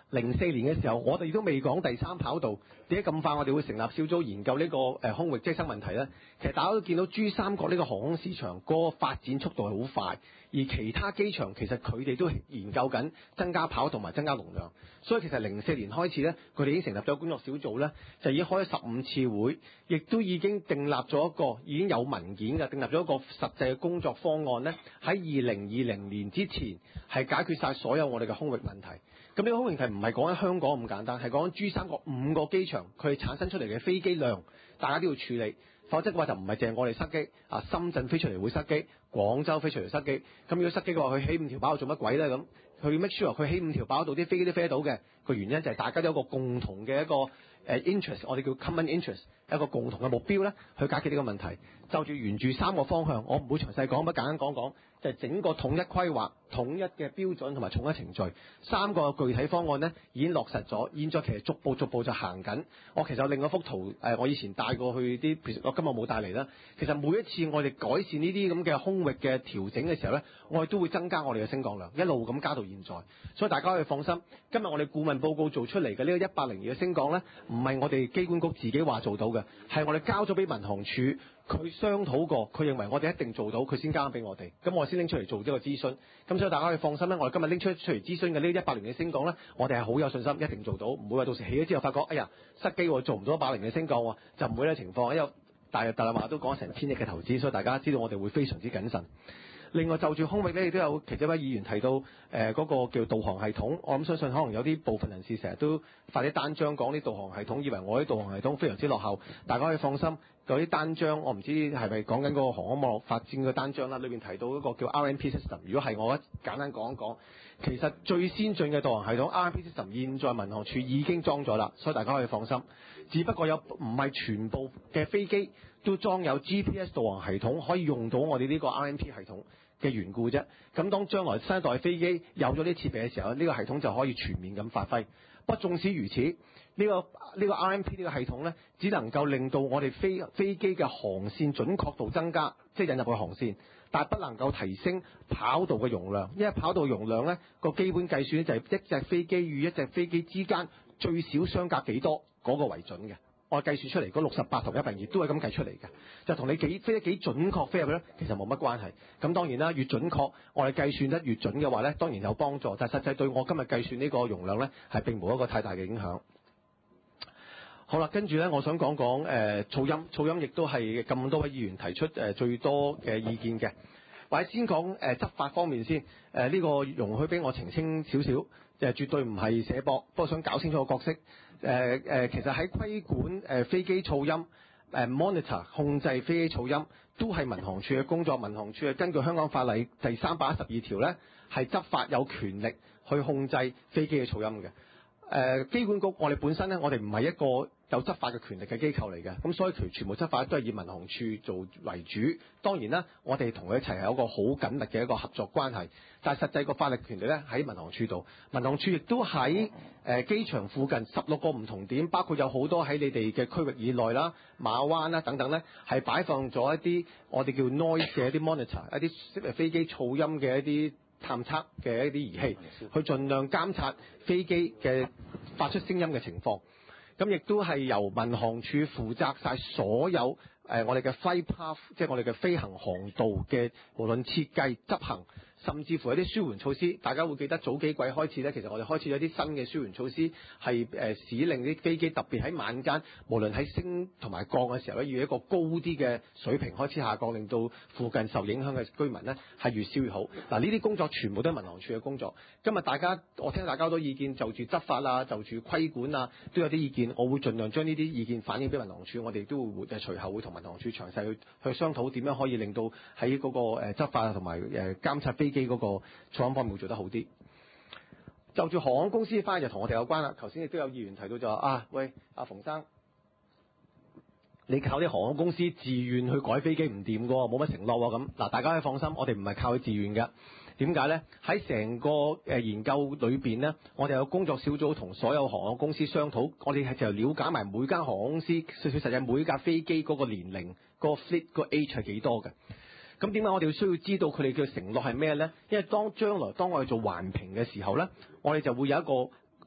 04年嘅時候，我哋都未講第三跑道，點解咁快我哋會成立小組研究呢個空域擠塞問題呢？其實大家都見到珠三角呢個航空市場嗰個發展速度係好快，而其他機場其實佢哋都研究緊增加跑道同埋增加容量。所以其實04年開始呢，佢哋已經成立咗工作小組呢，就已經開咗15次會，亦都已經訂立咗一個已經有文件嘅訂立咗一個實際嘅工作方案呢，喺2020年之前係解決晒所有我哋嘅空域問題。咁呢個空域問題唔係講緊香港咁簡單，係講緊珠三角5個機場佢哋產生出嚟嘅飛機量，大家都要處理。否則嘅話就唔係淨係我哋塞機，深圳飛出嚟會塞機，廣州飛出嚟塞機。咁如果塞機嘅話，佢起5條跑道做乜鬼咧？咁佢 make sure 佢起5條跑道啲飛機都飛得到嘅個原因就係大家都有一個共同嘅一個interest， 我哋叫 common interest， 一個共同嘅目標咧，去解決呢個問題。就住沿住3個方向，我唔會詳細講，不過簡單講講，就係整個統一規劃、統一嘅標準同埋統一程序，3個具體方案咧已經落實咗，現在其實逐步就行緊。我其實有另一幅圖，我以前帶過去啲，其實我今日冇帶嚟啦。其實每一次我哋改善呢啲咁嘅空域嘅調整嘅時候咧，我哋都會增加我哋嘅升降量，一路咁加到現在。所以大家可以放心，今日我哋顧問報告做出嚟嘅呢個102嘅升降咧，唔係我哋機管局自己話做到嘅，係我哋交咗俾民航處。佢商討過，佢認為我哋一定做到，佢先交俾我哋，咁我先拎出嚟做呢個諮詢。咁所以大家可以放心咧，我哋今日拎出嚟諮詢嘅呢100年嘅升降咧，我哋係好有信心，一定做到，唔會話到時起咗之後發覺，哎呀塞機喎，做唔到100年嘅升降喎，就唔會呢個情況。因為大話都講成1000億嘅投資，所以大家知道我哋會非常之謹慎。另外就住空域咧，亦都有其中一位議員提到嗰個叫導航系統，我諗相信可能有啲部分人士成日都發啲單張講啲導航系統，以為我啲導航系統非常之落後。大家可以放心，嗰啲單張我唔知係咪講緊嗰個航空網絡發展嘅單張啦，裏面提到一個叫 RMP system。如果係我簡單講一講，其實最先進嘅導航系統 RMP system 現在民航處已經裝咗啦，所以大家可以放心。只不過唔係全部嘅飛機都裝有 GPS 導航系統，可以用到我哋呢個 RMP 系統嘅緣故啫。咁當將來新一代飛機有咗啲設備嘅時候，呢個系統就可以全面咁發揮。不過縱使如此，呢個 RMP 呢個系統呢，只能夠令到我哋飛機嘅航線準確度增加，即係引入嘅航線，但係不能夠提升跑道嘅容量，因為跑道容量呢個基本計算就係一隻飛機與一隻飛機之間最少相隔幾多嗰個為準嘅。我計算出嚟嗰68同102都係咁計出嚟嘅，就同你飛得幾準確飛入去咧，其實冇乜關係。咁當然啦，越準確我哋計算得越準嘅話咧，當然有幫助，但係實際對我今日計算呢個容量咧係並冇一個太大嘅影響。好啦，跟住咧，我想講講噪音亦都係咁多位議員提出最多嘅意見嘅。或者先講執法方面先，呢個容許俾我澄清少少，絕對唔係寫博，不過想搞清楚個角色。其實喺規管飛機噪音monitor 控制飛機噪音都係民航處嘅工作。民航處係根據香港法例第312條咧，係執法有權力去控制飛機嘅噪音嘅。機管局我哋本身咧，我哋唔係一個有執法嘅權力嘅機構嚟嘅，咁所以全部執法都係以民航處做為主。當然啦，我哋同佢一齊係有一個好緊密嘅一個合作關係，但係實際個法律權力咧喺民航處度。民航處亦都喺機場附近16個唔同點，包括有好多喺你哋嘅區域以內啦、馬灣啦等等咧，係擺放咗一啲我哋叫 noise 嘅一啲 monitor， 一啲飛機噪音嘅一啲探測嘅一啲儀器，去盡量監察飛機嘅發出聲音嘅情況。咁亦都係由民航處負責晒所有我哋嘅 flight path， 即係我哋嘅飛行航道嘅無論設計、執行，甚至乎一啲舒緩措施。大家會記得早幾季開始咧，其實我哋開始咗啲新嘅舒緩措施，係使令啲飛機特別喺晚間，無論喺升同埋降嘅時候咧，要一個高啲嘅水平開始下降，令到附近受影響嘅居民咧係越燒越好。嗱，呢啲工作全部都係民航處嘅工作。今日我聽大家好多意見，就住執法啊，就住規管啊，都有啲意見。我會盡量將呢啲意見反映俾民航處，我哋都會隨後會同民航處詳細去商討點樣可以令到喺嗰個執法同埋監察飛機嗰個噪音方面會做得好啲。就住航空公司翻就同我哋有關啦。頭先亦都有議員提到就話喂，阿馮生，你靠啲航空公司自願去改飛機唔掂㗎喎，冇乜承諾喎咁。嗱，大家可以放心，我哋唔係靠佢自願嘅。點解呢？喺成個研究裏邊呢，我哋有工作小組同所有航空公司商討，我哋係就了解埋每間航空公司實際每架飛機嗰個年齡、嗰個 fleet 個 age 係幾多嘅。咁點解我哋需要知道佢哋嘅承諾係咩呢？因為將來當我哋做環評嘅時候呢，我哋就會有一個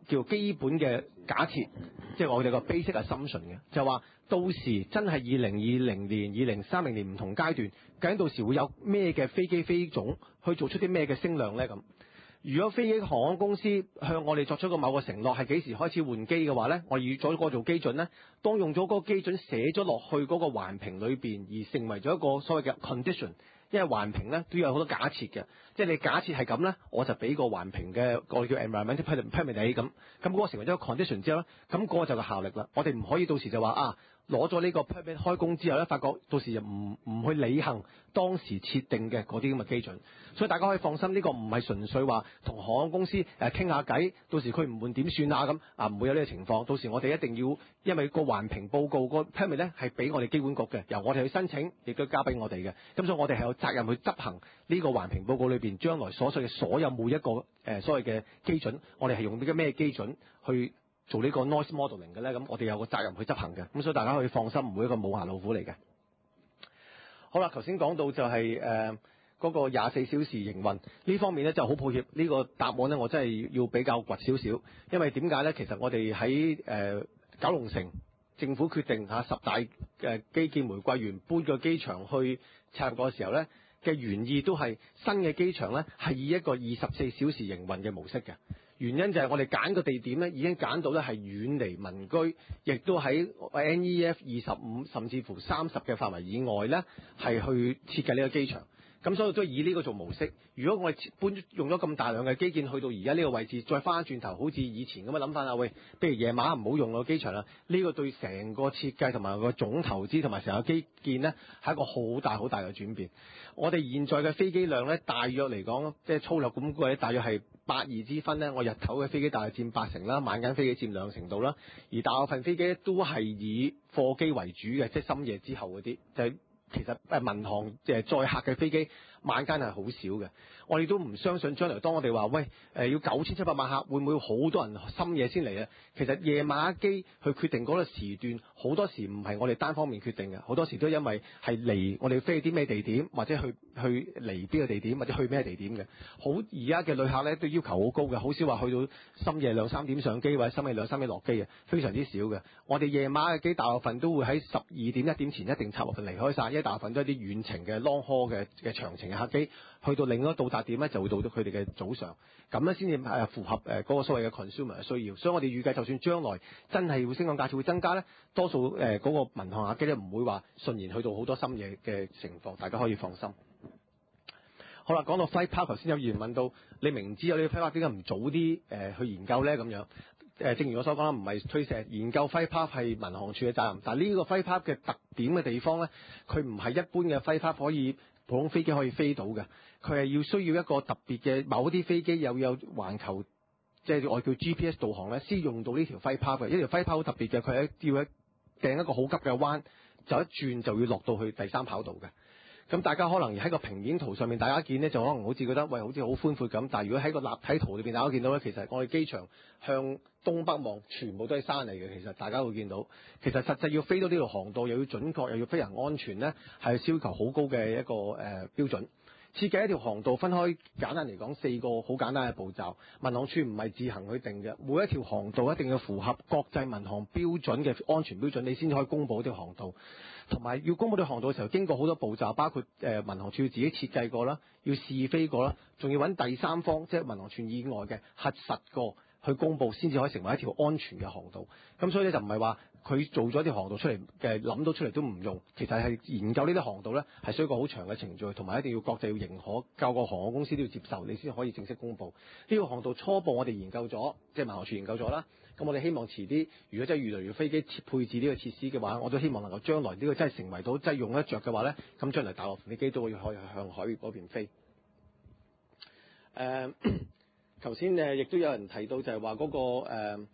叫基本嘅假設，即係我哋個 basic assumption 嘅，就話到時真係2020年、2030年唔同階段，究竟到時會有咩嘅飛機飛種去做出啲咩嘅升量咧咁。如果飛機航空公司向我哋作出個某個承諾係幾時開始換機嘅話咧，我預咗個做基準咧，當用咗嗰個基準寫咗落去嗰個環評裏邊，而成為咗一個所謂嘅 condition。因為環評咧都有好多假設嘅，即係你假設係咁咧，我就俾個環評嘅我哋叫 environmental permit 你咁嗰個成為咗個 condition 之後咧，咁嗰個就個效力啦。我哋唔可以到時就話攞咗呢個 permit 開工之後咧，發覺到時就唔去履行當時設定嘅嗰啲咁嘅基準。所以大家可以放心，呢個唔係純粹話同航空公司傾下偈，到時佢唔換點算啊咁唔會有呢個情況。到時我哋一定要，因為個環評報告個 permit 咧係俾我哋機管局嘅，由我哋去申請，亦都交俾我哋嘅。咁所以我哋係有責任去執行呢個環評報告裏邊將來所需嘅所有每一個所謂嘅基準，我哋係用啲嘅咩基準去做呢個 noise modeling 嘅咧？咁我哋有個責任去執行嘅。咁所以大家可以放心，唔會一個冇牙老虎嚟嘅。好啦，頭先講到就係嗰個24小時營運呢方面咧，就好抱歉呢個答案咧，我真係要比較掘少少，因為點解咧？其實我哋喺九龍城政府決定10大基建玫瑰園搬個機場去拆入嗰時候咧嘅原意都係新嘅機場咧係以一個24小時營運嘅模式嘅。原因就係我哋揀個地點咧已經揀到咧係遠離民居，亦都喺 NEF 25甚至乎30嘅範圍以外咧係去設計呢個機場。咁所以都以呢個做模式。如果我哋用咗咁大量嘅基建去到而家呢個位置，再翻轉頭好似以前咁嘅諗法啊，喂，譬如夜晚唔好用個機場啦，呢個對成個設計同埋個總投資同埋成個基建呢係一個好大好大嘅轉變。我哋現在嘅飛機量呢，大約嚟講，即係粗略咁估計，大約係8-2之分呢。我日頭嘅飛機大約佔80%啦，晚間飛機佔2成度啦。而大部分飛機都係以貨機為主嘅，即係深夜之後嗰啲就係。其實民航載客嘅飛機晚間係好少嘅，我哋都唔相信將來當我哋話喂要9700萬客，會唔會好多人深夜先嚟啊？其實夜晚機去決定嗰個時段，好多時唔係我哋單方面決定嘅，好多時都因為係嚟我哋飛啲咩地點，或者去嚟邊個地點，或者去咩地點嘅。好而家嘅旅客咧都要求好高嘅，好少話去到深夜2-3點上機或者深夜2-3點落機嘅，非常之少嘅。我哋夜晚嘅機大部分都會喺12點1點前一定插落去離開晒，因為大部分都係啲遠程嘅 long haul 嘅長程嘅客機，去到另一個到達點咧就會到咗佢哋嘅早上，咁咧先至符合嗰個所謂嘅 consumer 嘅需要。所以我哋預計就算將來真係會升降架次會增加咧，多數嗰個民航客機咧唔會話順延去到好多深夜嘅情況，大家可以放心。好啦，講到 flight path，頭先有議員問到，你明知有呢個 flight path 點解唔早啲去研究咧？咁樣正如我所講啦，唔係推卸研究 flight path 係民航處嘅責任，但係呢個 flight path 嘅特點嘅地方咧，佢唔係一般嘅 flight path 可以普通飛機可以飛到嘅，佢係要需要一個特別嘅某啲飛機又有環球，即係我叫 GPS 導航咧，先用到呢條 flight path 嘅。呢條 flight path 好特別嘅，佢係要掟一個好急嘅彎，就一轉就要落到去第3跑道嘅。咁大家可能喺個平面圖上面，大家見呢，就可能好似覺得喂好似好寬闊咁，但係如果喺個立體圖裏邊，大家見到咧，其實我哋機場向東北望，全部都係山嚟嘅。其實大家會見到，其實實際要飛到呢條航道，又要準確，又要飛行安全咧，係要要求好高嘅一個標準。設計一條航道分開，簡單嚟講4個好簡單嘅步驟。民航處唔係自行去定嘅，每一條航道一定要符合國際民航標準嘅安全標準，你先可以公佈呢條航道。同埋要公佈條航道嘅時候，經過好多步驟，包括民航處自己設計過啦，要試飛過啦，仲要揾第三方，即係民航處以外嘅核實過去公佈，先至可以成為一條安全嘅航道。咁所以咧就唔係話佢做咗條航道出嚟嘅諗到出嚟都唔用，其實係研究呢啲航道咧係需要一個好長嘅程序，同埋一定要國際要認可，各個航空公司都要接受，你先可以正式公佈。呢個航道初步我哋研究咗，即係民航處研究咗啦。咁我哋希望遲啲，如果真係越嚟越飛機配置呢個設施嘅話，我都希望能夠將來呢個真係成為到真係用得着嘅話咧，咁將來大陸飛機都可以向海嗰邊飛。頭先亦都有人提到就係話嗰個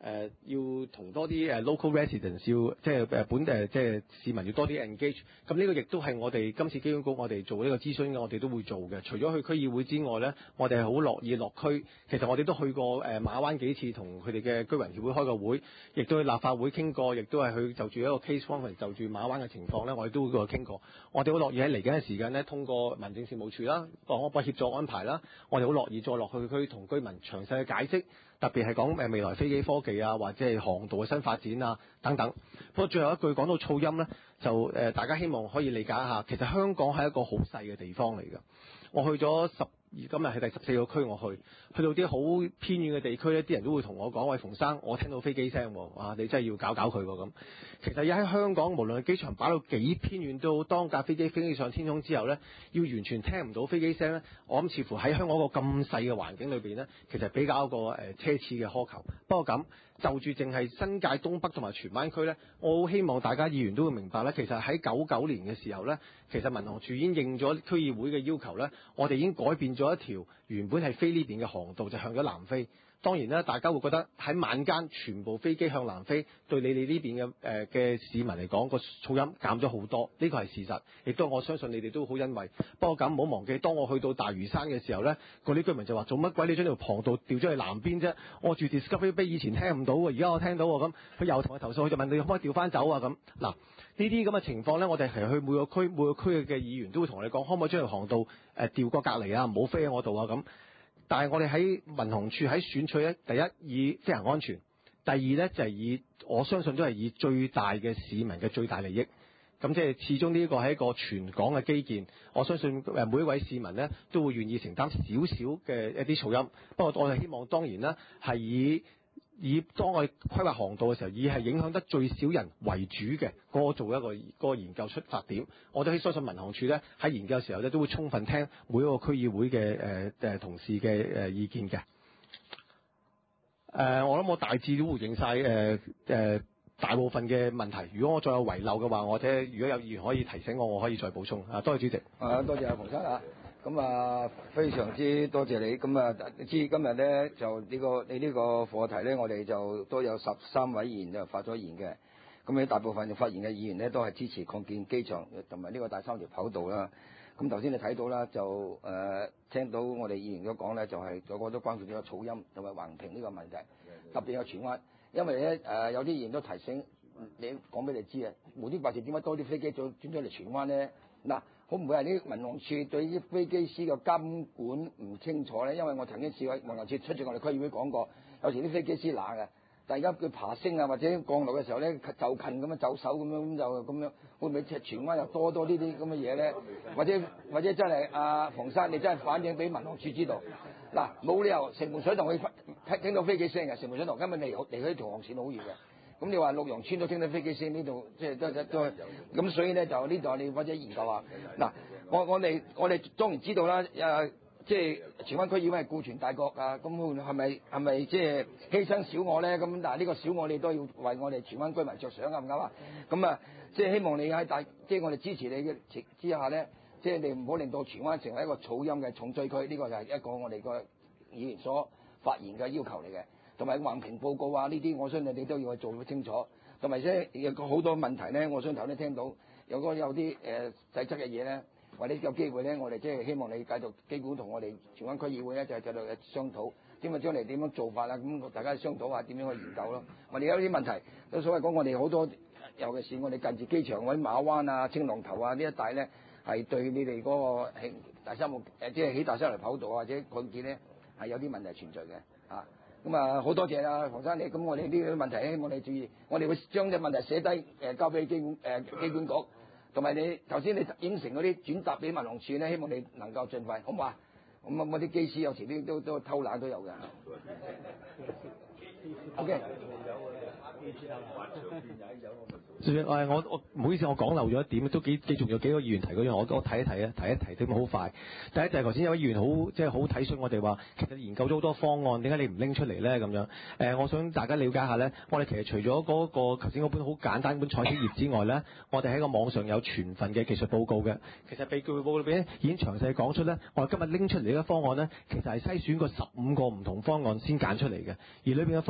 要同多啲local residents 要即係即係市民要多啲 engage。咁呢個亦都係我哋今次機管局我哋做呢個諮詢嘅，我哋都會做嘅。除咗去區議會之外咧，我哋係好樂意落區。其實我哋都去過馬灣幾次，同佢哋嘅居民協會開個會，亦都去立法會傾過，亦都係去就住一個 case conference 就住馬灣嘅情況咧，我哋都會過去傾過。我哋好樂意喺嚟緊嘅時間咧，通過民政事務處啦，幫協助安排啦，我哋好樂意再落去區同居民詳細嘅解釋。特別係講未來飛機科技啊，或者係航道嘅新發展啊等等。不過最後一句講到噪音咧，就大家希望可以理解一下，其實香港係一個好細嘅地方嚟嘅。我去咗今日係第14個區，我去到啲好偏遠嘅地區咧，啲人都會同我講：喂，馮生，我聽到飛機聲喎，哇！你真係要搞佢喎咁。其實而喺香港，無論係機場擺到幾偏遠都好，當架飛機上天空之後咧，要完全聽唔到飛機聲咧，我諗似乎喺香港個咁細嘅環境裏邊咧，其實比較一個奢侈嘅苛求。不過咁就住淨係新界東北同埋荃灣區咧，我好希望大家議員都會明白咧，其實喺99年嘅時候咧，其實民航處已經應咗區議會嘅要求咧，我哋已經改變咗一條原本係飛呢邊嘅航道，就向咗南飛。當然啦，大家會覺得喺晚間全部飛機向南飛，對你哋呢邊嘅市民嚟講，個噪音減咗好多，呢個係事實，亦都我相信你哋都好欣慰。不過咁唔好忘記，當我去到大嶼山嘅時候呢，嗰啲居民就話：做乜鬼你將條航道調咗去南邊啫？我住 Discovery Bay 以前聽唔到喎，而家我聽到喎咁，佢又同我投訴，佢就問你可唔可以調翻走啊咁。嗱，呢啲咁嘅情況呢，我哋係去每個區嘅議員都會同我哋講，可唔可以將條航道調過隔離啊，唔好飛喺我度啊咁。但係我哋喺民航處喺選取咧，第一以飛行安全，第二咧就係以我相信都係以最大嘅市民嘅最大利益。咁即係始終呢個係一個全港嘅基建，我相信每一位市民咧都會願意承擔少少嘅一啲噪音。不過我哋希望當然啦，係以當我哋規劃航道嘅時候，以係影響得最少人為主嘅嗰個做一個研究出發點。我都相信民航處咧喺研究嘅時候咧都會充分聽每一個區議會嘅同事嘅意見嘅。我諗我大致都回應晒大部分嘅問題。如果我再有遺漏嘅話，或者如果有議員可以提醒我，我可以再補充。多謝主席。 多謝阿馮生啊。咁啊，非常之多謝你。咁啊，知今日咧就你呢個課題咧，我哋就都有13位議員就發咗言嘅。咁你大部分發言嘅議員咧都係支持擴建機場同埋呢個第3條跑道啦。咁頭先你睇到啦，就聽到我哋議員都講咧，就係個個都關注呢個噪音同埋橫屏呢個問題，特別有荃灣，因為咧有啲議員都提醒你講俾你知啊，無端白事點解多啲飛機轉咗嚟荃灣咧？嗱，會唔會係啲民航處對啲飛機師嘅監管唔清楚咧？因為我曾經試過民航處出席我哋區議會講過，有時啲飛機師懶嘅，但而家佢爬升啊或者降落嘅時候咧，就近咁樣走手咁樣就咁樣，會唔會荃灣又多呢啲咁嘅嘢咧？或者真係阿馮生，你真係反映俾民航處知道。嗱，冇理由城門水塘去聽到飛機聲嘅，城門水塘根本離開條航線好遠嘅。咁你話綠楊村都聽到飛機聲，呢度即係都咁，所以咧就呢度你或者研究下。嗱，我哋當然知道啦，即係荃灣區議會係顧全大局啊，咁係咪即係犧牲小我咧？咁但係呢個小我你都要為我哋荃灣居民着想，啱唔啱啊？咁啊，即係希望你喺即係我哋支持你嘅情之下咧，即係你唔好令到荃灣成為一個噪音嘅重災區，呢個就係一個我哋個議員所發言嘅要求嚟嘅。同埋橫屏報告啊，呢啲我相信你都要去做清楚。同埋即係有好多問題咧，我相信頭先聽到有啲細則嘅嘢咧，或者有機會咧，我哋即係希望你繼續機管同我哋荃灣區議會咧，就係繼續商討點樣將嚟點樣做法啦。咁大家商討下點樣去研究咯。我哋有啲問題，有所謂講我哋好多，尤其是我哋近住機場嗰啲馬灣啊、青浪頭啊呢一帶咧，係對你哋嗰個第三條即係起大三條跑道或者擴建咧係有啲問題存在嘅啊。咁啊，好多謝啊，馮生你。咁我哋呢啲問題希望你注意，我哋會將啲問題寫低，交俾機管局，同埋你頭先你應承嗰啲轉達俾民航處咧，希望你能夠盡快，好唔好啊？咁我啲機師有時都偷懶都有㗎。OK。主席，我唔好意思，我講漏咗一點，都幾重要，幾個議員提嗰樣，我提一提咁好快。第一就係頭先有位議員好體恤我哋話，其實研究咗好多方案，點解你唔拎出嚟咧？咁樣我想大家了解下咧，我哋其實除咗嗰個頭先嗰本好簡單本彩色頁之外咧，我哋喺個網上有全份嘅技術報告嘅。其實被具報告裏邊已經詳細講出咧，我哋今日拎出嚟呢個方案咧，其實係篩選過15個唔同方案先揀出嚟嘅，而裏邊嘅方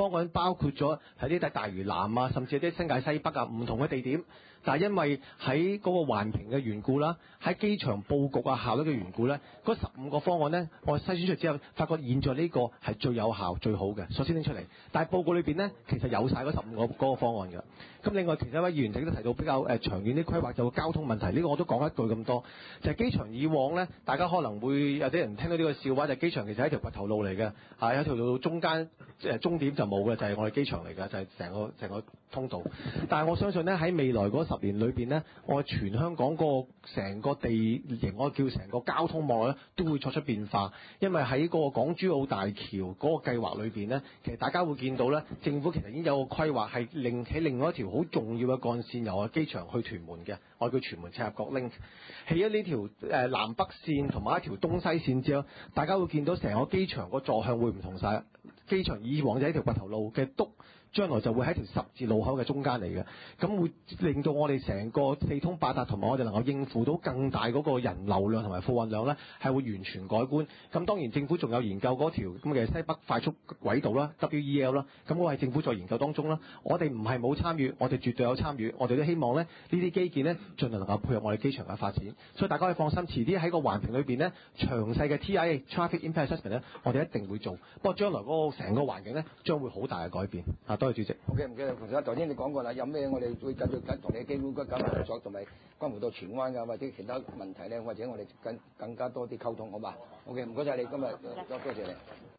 方案包括咗喺啲大嶼南啊，甚至係啲新界西北啊唔同嘅地點。但係因為喺嗰個環評嘅緣故啦，喺機場佈局啊效率嘅緣故咧，嗰15個方案咧，我篩選出嚟之後，發覺現在呢個係最有效、最好嘅，所先拎出嚟。但係報告裏邊咧，其實有晒嗰15個嗰個方案嘅。咁另外其他一位議員亦都提到比較長遠啲規劃，就交通問題，呢個我都講一句咁多。就係機場以往咧，大家可能會有啲人聽到呢個笑話，就係機場其實係一條掘頭路嚟嘅，有一條路中間終點就冇嘅，就係我哋機場嚟嘅，就係成個通道。但係我相信咧喺未來嗰10年裏邊咧，我全香港個成個地形，我叫成個交通網咧都會作出變化，因為喺嗰個港珠澳大橋嗰個計劃裏邊咧，其實大家會見到咧，政府其實已經有個規劃係起另外一條好重要嘅幹線由機場去屯門嘅，我叫屯門赤鱲角 link， 起咗呢條南北線同埋一條東西線之後，大家會見到成個機場個座向會唔同晒。機場以往就係一條掘頭路嘅篤，將來就會喺條十字路口嘅中間嚟嘅，咁會令到我哋成個四通八達，同埋我哋能夠應付到更大嗰個人流量同埋貨運量咧，係會完全改觀。咁當然政府仲有研究嗰條咁嘅西北快速軌道啦 ，WEL 啦，咁我係政府在研究當中啦。我哋唔係冇參與，我哋絕對有參與。我哋都希望咧呢啲基建咧盡量能夠配合我哋機場嘅發展。所以大家可以放心，遲啲喺個環評裏邊咧，詳細嘅 TIA Traffic Impact Assessment 咧，我哋一定會做。不過將來嗰個成個環境咧，將會好大嘅改變。多謝主席。 好嘅，唔該，馮生，頭先你講過啦，有咩我哋會繼續同你機管局緊密合作，同埋關乎到荃灣㗎或者其他問題咧，或者我哋更加多啲溝通，好嘛？好嘅，唔該晒你今日，多謝你。